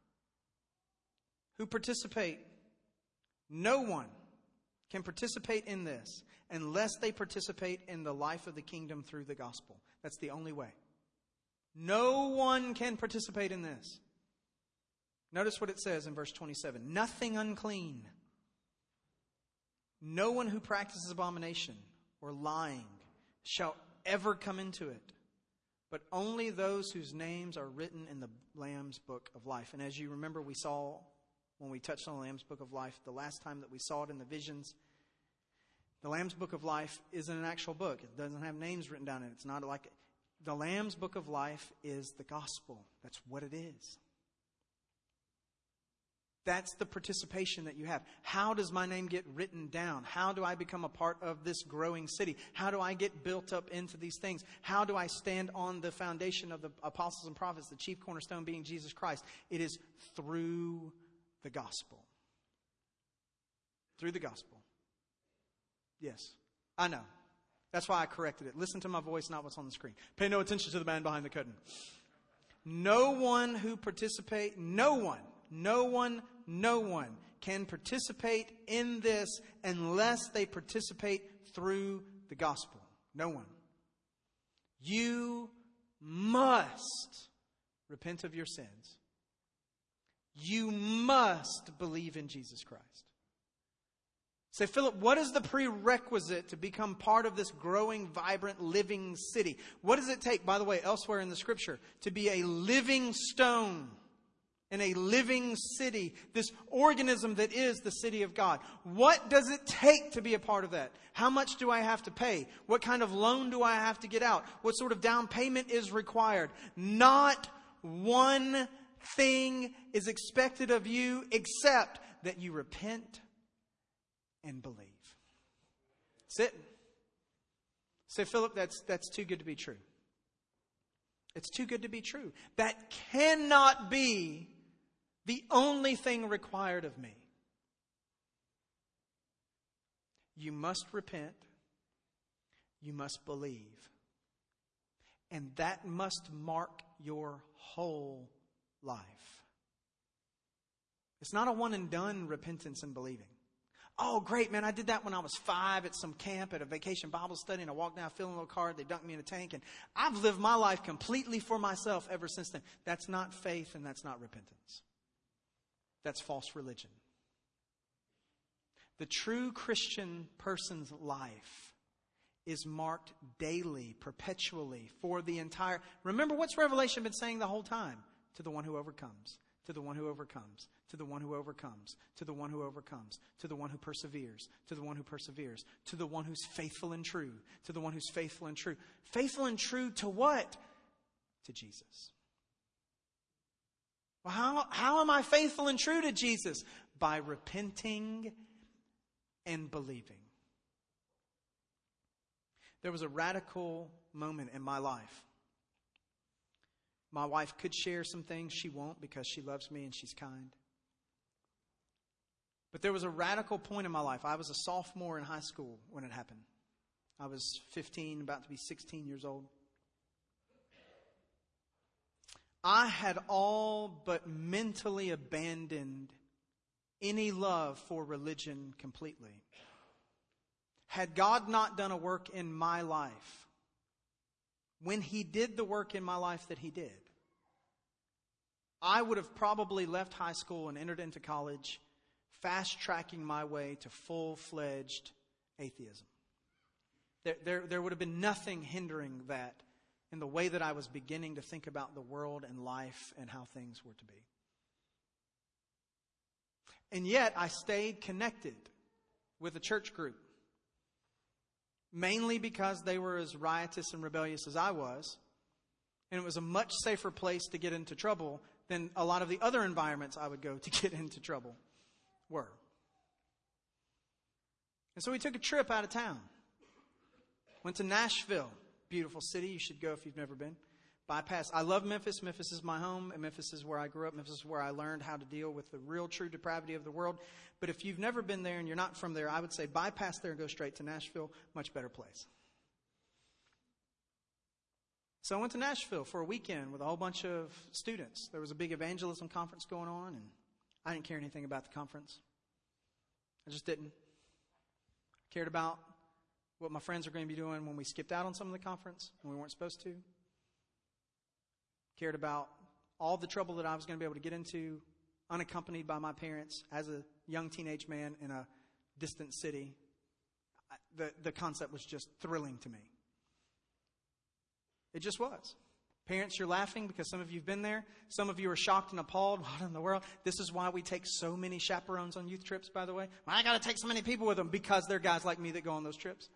who participate, no one can participate in this unless they participate in the life of the kingdom through the gospel. That's the only way. No one can participate in this. Notice what it says in verse twenty-seven. Nothing unclean. No one who practices abomination or lying shall ever come into it, but only those whose names are written in the Lamb's Book of Life. And as you remember, we saw when we touched on the Lamb's Book of Life, the last time that we saw it in the visions, the Lamb's Book of Life isn't an actual book. It doesn't have names written down in it. It's not like the Lamb's Book of Life is the gospel. That's what it is. That's the participation that you have. How does my name get written down? How do I become a part of this growing city? How do I get built up into these things? How do I stand on the foundation of the apostles and prophets, the chief cornerstone being Jesus Christ? It is through the gospel. Through the gospel. Yes, I know. That's why I corrected it. Listen to my voice, not what's on the screen. Pay no attention to the man behind the curtain. No one who participate, no one, no one, no one can participate in this unless they participate through the gospel. No one. You must repent of your sins. You must believe in Jesus Christ. Say, Philip, what is the prerequisite to become part of this growing, vibrant, living city? What does it take, by the way, elsewhere in the scripture, to be a living stone in a living city, this organism that is the city of God? What does it take to be a part of that? How much do I have to pay? What kind of loan do I have to get out? What sort of down payment is required? Not one thing is expected of you except that you repent and believe. Sit. Say, Philip, that's that's too good to be true. It's too good to be true. That cannot be the only thing required of me. You must repent. You must believe. And that must mark your whole life. It's not a one and done repentance and believing. Oh, great, man, I did that when I was five at some camp at a vacation Bible study, and I walked down, filling a little card, they dunked me in a tank, and I've lived my life completely for myself ever since then. That's not faith, and that's not repentance. That's false religion. The true Christian person's life is marked daily, perpetually, for the entire... Remember, what's Revelation been saying the whole time? To the one who overcomes, to the one who overcomes, to the one who overcomes, to the one who overcomes, to the one who perseveres, to the one who perseveres, to the one who's faithful and true, to the one who's faithful and true. Faithful and true to what? To Jesus. Well, how, how am I faithful and true to Jesus? By repenting and believing. There was a radical moment in my life. My wife could share some things. She won't, because she loves me and she's kind. But there was a radical point in my life. I was a sophomore in high school when it happened. I was fifteen, about to be sixteen years old. I had all but mentally abandoned any love for religion completely. Had God not done a work in my life, when He did the work in my life that He did, I would have probably left high school and entered into college, fast-tracking my way to full-fledged atheism. There, there, there would have been nothing hindering that in the way that I was beginning to think about the world and life and how things were to be. And yet, I stayed connected with a church group, mainly because they were as riotous and rebellious as I was, and it was a much safer place to get into trouble than a lot of the other environments I would go to get into trouble were. And so we took a trip out of town. Went to Nashville. Beautiful city. You should go if you've never been. Bypass. I love Memphis. Memphis is my home, and Memphis is where I grew up. Memphis is where I learned how to deal with the real true depravity of the world. But if you've never been there and you're not from there, I would say bypass there and go straight to Nashville. Much better place. So I went to Nashville for a weekend with a whole bunch of students. There was a big evangelism conference going on, and I didn't care anything about the conference. I just didn't. I cared about what my friends were going to be doing when we skipped out on some of the conference when we weren't supposed to. Cared about all the trouble that I was going to be able to get into unaccompanied by my parents as a young teenage man in a distant city. The, the concept was just thrilling to me. It just was. Parents, you're laughing because some of you have been there. Some of you are shocked and appalled. What in the world? This is why we take so many chaperones on youth trips, by the way. Well, I got to take so many people with them because they're guys like me that go on those trips.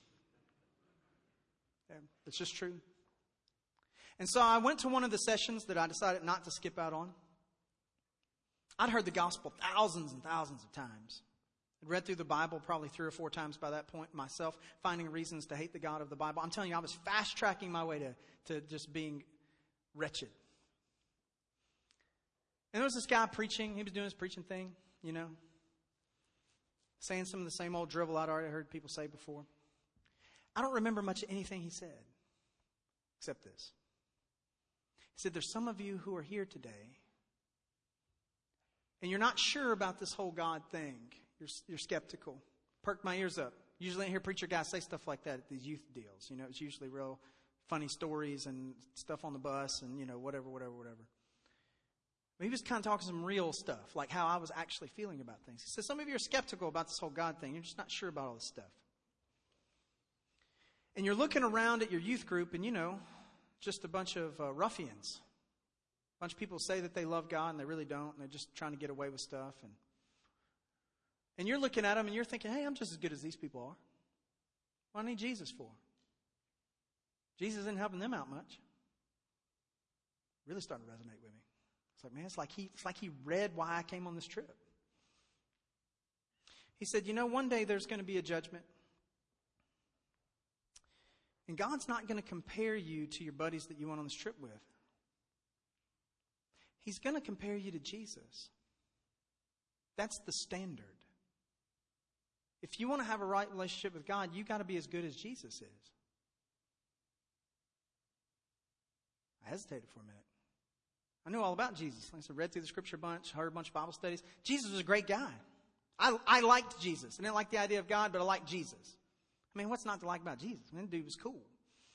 Yeah, it's just true. And so I went to one of the sessions that I decided not to skip out on. I'd heard the gospel thousands and thousands of times. I'd read through the Bible probably three or four times by that point myself, finding reasons to hate the God of the Bible. I'm telling you, I was fast-tracking my way to, to just being wretched. And there was this guy preaching. He was doing his preaching thing, you know, saying some of the same old drivel I'd already heard people say before. I don't remember much of anything he said, except this. He said, there's some of you who are here today, and you're not sure about this whole God thing. You're, you're skeptical. Perked my ears up. Usually I hear preacher guys say stuff like that at these youth deals. You know, it's usually real funny stories and stuff on the bus and, you know, whatever, whatever, whatever. But he was kind of talking some real stuff, like how I was actually feeling about things. He said, some of you are skeptical about this whole God thing. You're just not sure about all this stuff. And you're looking around at your youth group and, you know, just a bunch of uh, ruffians. A bunch of people say that they love God and they really don't. And they're just trying to get away with stuff. And and you're looking at them and you're thinking, hey, I'm just as good as these people are. What do I need Jesus for? Jesus isn't helping them out much. Really started to resonate with me. It's like, man, it's like he, it's like he read why I came on this trip. He said, you know, one day there's going to be a judgment. And God's not going to compare you to your buddies that you went on this trip with. He's going to compare you to Jesus. That's the standard. If you want to have a right relationship with God, you've got to be as good as Jesus is. I hesitated for a minute. I knew all about Jesus. Like I said, read through the scripture a bunch, heard a bunch of Bible studies. Jesus was a great guy. I, I liked Jesus. I didn't like the idea of God, but I liked Jesus. I mean, what's not to like about Jesus? I mean, the dude was cool.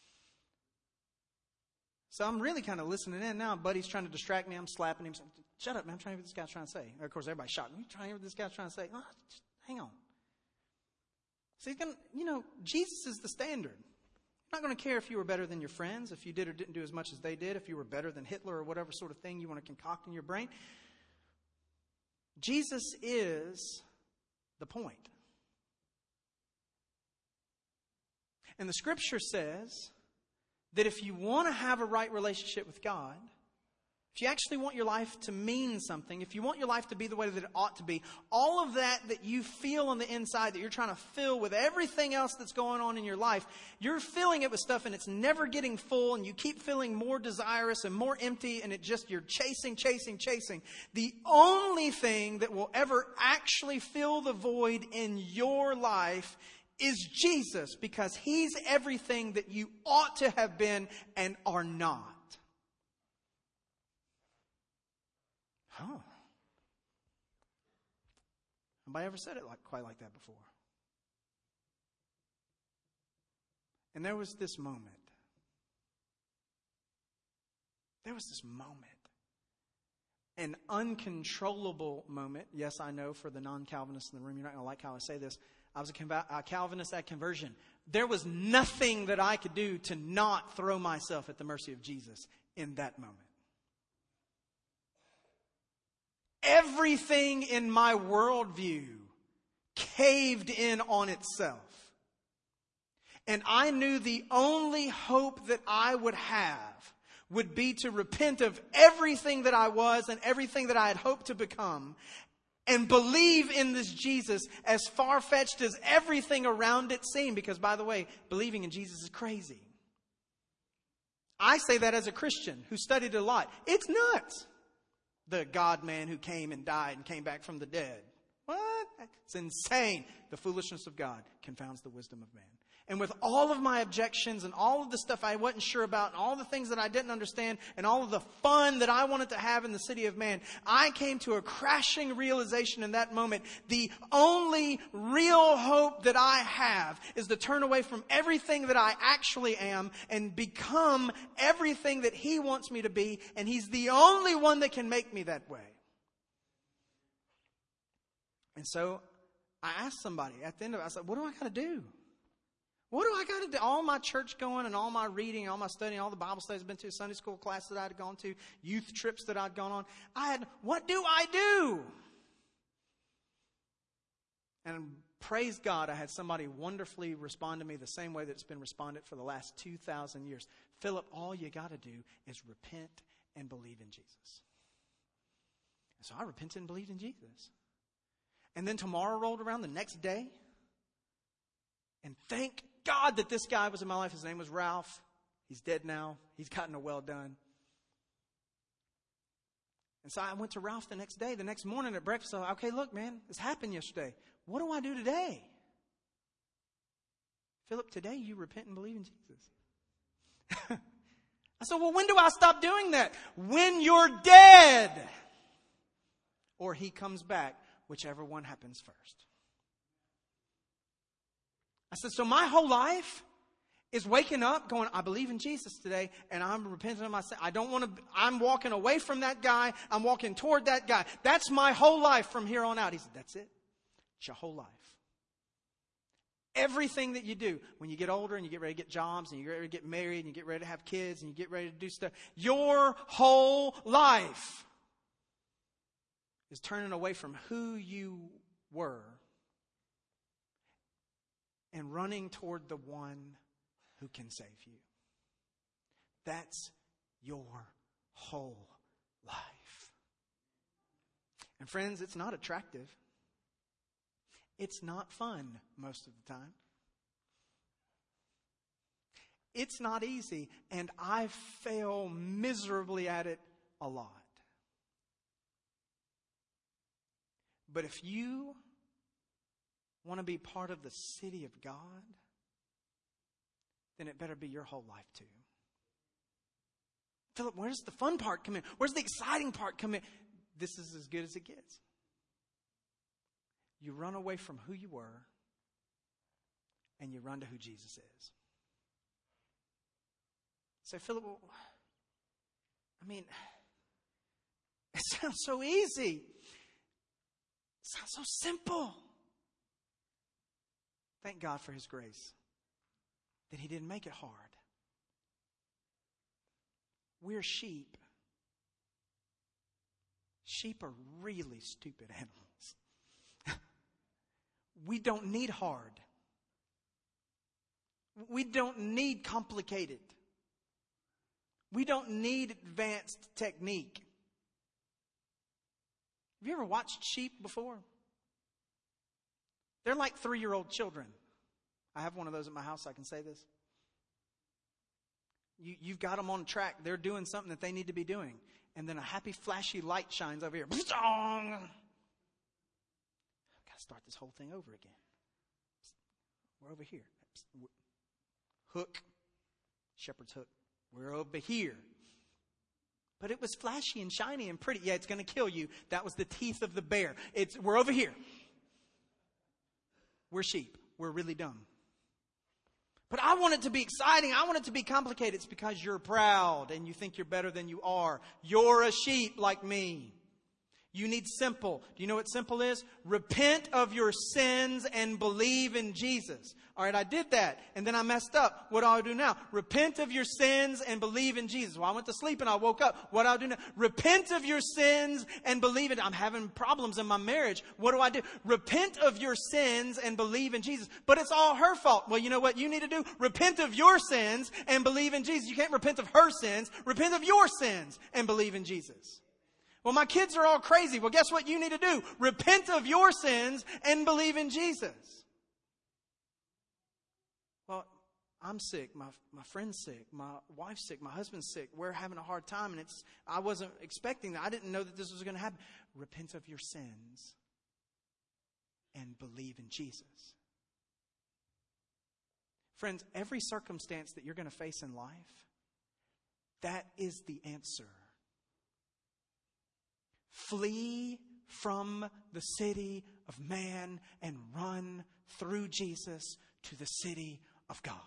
So I'm really kind of listening in now. Buddy's trying to distract me. I'm slapping him. Saying, shut up, man. I'm trying to hear what this guy's trying to say. Of course, everybody's shocked. You trying to hear what this guy's trying to say? Oh, just hang on. So he's going to, you know, Jesus is the standard. You're not going to care if you were better than your friends, if you did or didn't do as much as they did, if you were better than Hitler or whatever sort of thing you want to concoct in your brain. Jesus is the point. And the scripture says that if you want to have a right relationship with God, if you actually want your life to mean something, if you want your life to be the way that it ought to be, all of that that you feel on the inside that you're trying to fill with everything else that's going on in your life, you're filling it with stuff and it's never getting full and you keep feeling more desirous and more empty and it just, you're chasing, chasing, chasing. The only thing that will ever actually fill the void in your life is Jesus, because He's everything that you ought to have been and are not. Oh. Nobody ever said it like quite like that before. And there was this moment. There was this moment. An uncontrollable moment. Yes, I know for the non-Calvinists in the room, you're not going to like how I say this. I was a Calvinist at conversion. There was nothing that I could do to not throw myself at the mercy of Jesus in that moment. Everything in my worldview caved in on itself. And I knew the only hope that I would have would be to repent of everything that I was and everything that I had hoped to become and believe in this Jesus, as far-fetched as everything around it seemed. Because, by the way, believing in Jesus is crazy. I say that as a Christian who studied a lot. It's nuts. The God-man who came and died and came back from the dead. What? It's insane. The foolishness of God confounds the wisdom of man. And with all of my objections and all of the stuff I wasn't sure about and all the things that I didn't understand and all of the fun that I wanted to have in the city of man, I came to a crashing realization in that moment. The only real hope that I have is to turn away from everything that I actually am and become everything that He wants me to be. And He's the only one that can make me that way. And so I asked somebody at the end of it, I said, what do I got to do? What do I got to do? All my church going and all my reading, all my studying, all the Bible studies I've been to, Sunday school classes that I'd gone to, youth trips that I'd gone on. I had, what do I do? And praise God, I had somebody wonderfully respond to me the same way that it's been responded for the last two thousand years. Philip, all you got to do is repent and believe in Jesus. And so I repented and believed in Jesus. And then tomorrow rolled around, the next day. And thank God that this guy was in my life. His name was Ralph. He's dead now. He's gotten a well done. And so I went to Ralph the next day. The next morning at breakfast, I said, okay, look, man, this happened yesterday. What do I do today? Philip, today you repent and believe in Jesus. I said, well, when do I stop doing that? When you're dead. Or he comes back, whichever one happens first. I said, so my whole life is waking up going, I believe in Jesus today, and I'm repenting of my sin. I don't want to, I'm walking away from that guy. I'm walking toward that guy. That's my whole life from here on out. He said, that's it. It's your whole life. Everything that you do when you get older and you get ready to get jobs and you get ready to get married and you get ready to have kids and you get ready to do stuff, your whole life is turning away from who you were and running toward the one who can save you. That's your whole life. And friends, it's not attractive. It's not fun most of the time. It's not easy, and I fail miserably at it a lot. But if you want to be part of the city of God, then it better be your whole life too. Philip, where's the fun part come in? Where's the exciting part come in? This is as good as it gets. You run away from who you were and you run to who Jesus is. Say, Philip, well, I mean, it sounds so easy. It sounds so simple. Thank God for His grace that He didn't make it hard. We're sheep. Sheep are really stupid animals. We don't need hard. We don't need complicated. We don't need advanced technique. Have you ever watched sheep before? They're like three-year-old children. I have one of those at my house, so I can say this. You, you've got them on track. They're doing something that they need to be doing. And then a happy, flashy light shines over here. I've got to start this whole thing over again. We're over here. Hook. Shepherd's hook. We're over here. But it was flashy and shiny and pretty. Yeah, it's going to kill you. That was the teeth of the bear. It's we're over here. We're sheep. We're really dumb. But I want it to be exciting. I want it to be complicated. It's because you're proud and you think you're better than you are. You're a sheep like me. You need simple. Do you know what simple is? Repent of your sins and believe in Jesus. All right, I did that. And then I messed up. What do I do now? Repent of your sins and believe in Jesus. Well, I went to sleep and I woke up. What do I do now? Repent of your sins and believe in. I'm having problems in my marriage. What do I do? Repent of your sins and believe in Jesus. But it's all her fault. Well, you know what you need to do? Repent of your sins and believe in Jesus. You can't repent of her sins. Repent of your sins and believe in Jesus. Well, my kids are all crazy. Well, guess what you need to do? Repent of your sins and believe in Jesus. Well, I'm sick. My my friend's sick. My wife's sick. My husband's sick. We're having a hard time, and it's I wasn't expecting that. I didn't know that this was going to happen. Repent of your sins and believe in Jesus. Friends, every circumstance that you're going to face in life, that is the answer. Flee from the city of man and run through Jesus to the city of God.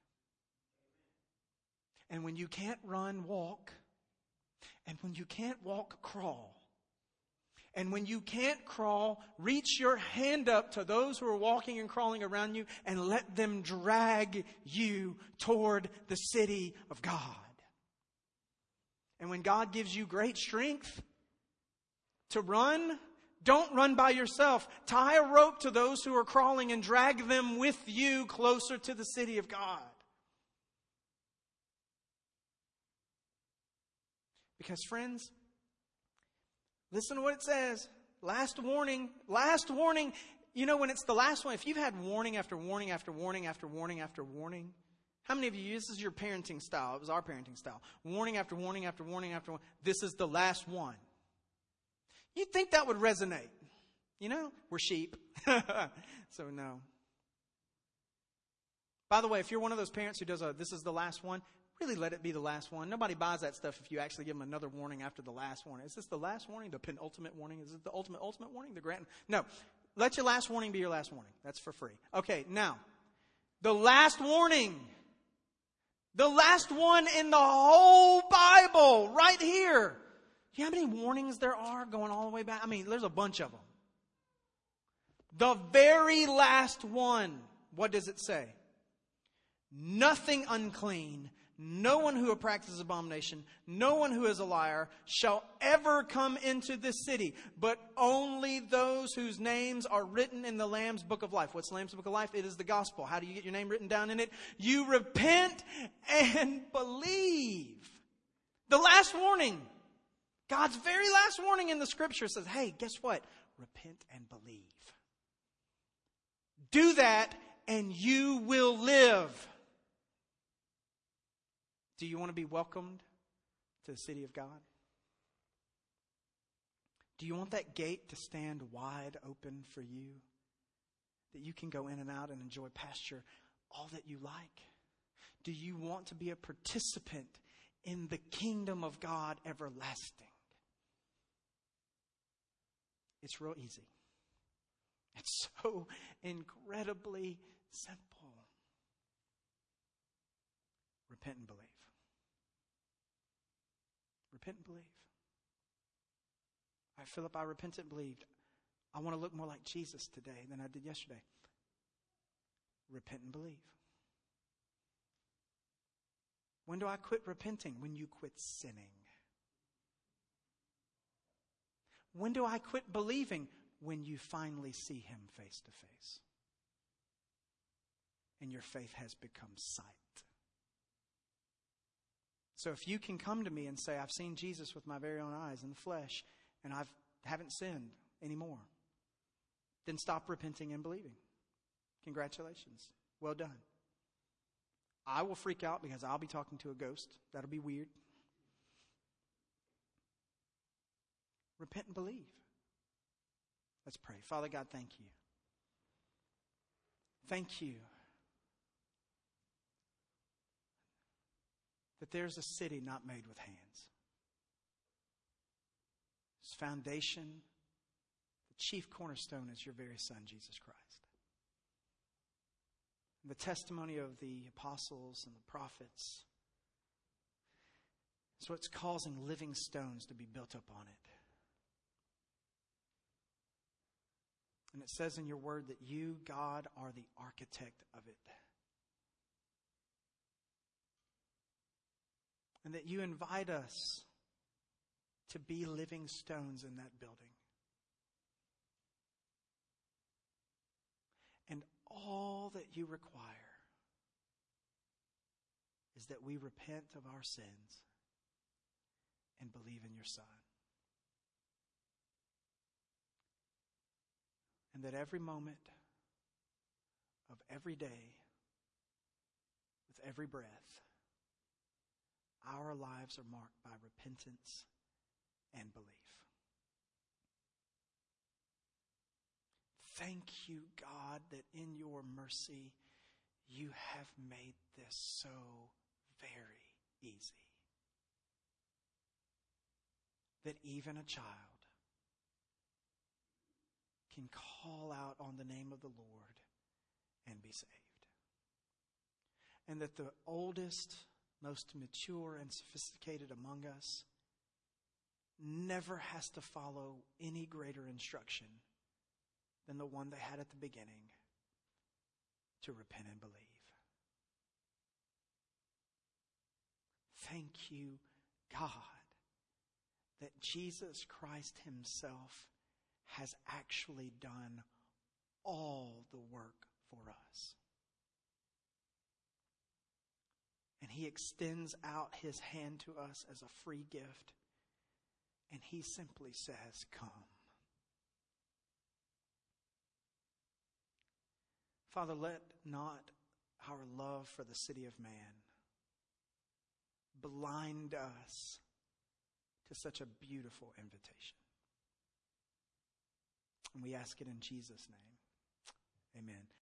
And when you can't run, walk. And when you can't walk, crawl. And when you can't crawl, reach your hand up to those who are walking and crawling around you and let them drag you toward the city of God. And when God gives you great strength to run, don't run by yourself. Tie a rope to those who are crawling and drag them with you closer to the city of God. Because friends, listen to what it says. Last warning. Last warning. You know, when it's the last one, if you've had warning after warning after warning after warning after warning, how many of you, this is your parenting style. It was our parenting style. Warning after warning after warning after warning. This is the last one. You'd think that would resonate. You know, we're sheep. So no. By the way, if you're one of those parents who does a, this is the last one, really let it be the last one. Nobody buys that stuff if you actually give them another warning after the last warning. Is this the last warning? The penultimate warning? Is it the ultimate, ultimate warning? The grand? No. Let your last warning be your last warning. That's for free. Okay, now, the last warning. The last one in the whole Bible, right here. Do you know how many warnings there are going all the way back? I mean, there's a bunch of them. The very last one, what does it say? Nothing unclean, no one who practices abomination, no one who is a liar shall ever come into this city, but only those whose names are written in the Lamb's Book of Life. What's the Lamb's Book of Life? It is the gospel. How do you get your name written down in it? You repent and believe. The last warning. God's very last warning in the scripture says, hey, guess what? Repent and believe. Do that and you will live. Do you want to be welcomed to the city of God? Do you want that gate to stand wide open for you? That you can go in and out and enjoy pasture all that you like? Do you want to be a participant in the kingdom of God everlasting? It's real easy. It's so incredibly simple. Repent and believe. Repent and believe. All right, Philip, I repented and believed. I want to look more like Jesus today than I did yesterday. Repent and believe. When do I quit repenting? When you quit sinning. When do I quit believing? When you finally see Him face to face. And your faith has become sight. So if you can come to me and say, I've seen Jesus with my very own eyes in the flesh, and I haven't sinned anymore, then stop repenting and believing. Congratulations. Well done. I will freak out because I'll be talking to a ghost. That'll be weird. Repent and believe. Let's pray. Father God, thank you. Thank you that there's a city not made with hands. Its foundation, the chief cornerstone is your very Son, Jesus Christ. And the testimony of the apostles and the prophets is what's causing living stones to be built up on it. And it says in your word that you, God, are the architect of it. And that you invite us to be living stones in that building. And all that you require is that we repent of our sins and believe in your Son. And that every moment of every day, with every breath, our lives are marked by repentance and belief. Thank you, God, that in your mercy you have made this so very easy. That even a child can call out on the name of the Lord and be saved. And that the oldest, most mature and sophisticated among us never has to follow any greater instruction than the one they had at the beginning, to repent and believe. Thank you, God, that Jesus Christ himself has actually done all the work for us. And he extends out his hand to us as a free gift. And he simply says, come. Father, let not our love for the city of man blind us to such a beautiful invitation. And we ask it in Jesus' name. Amen.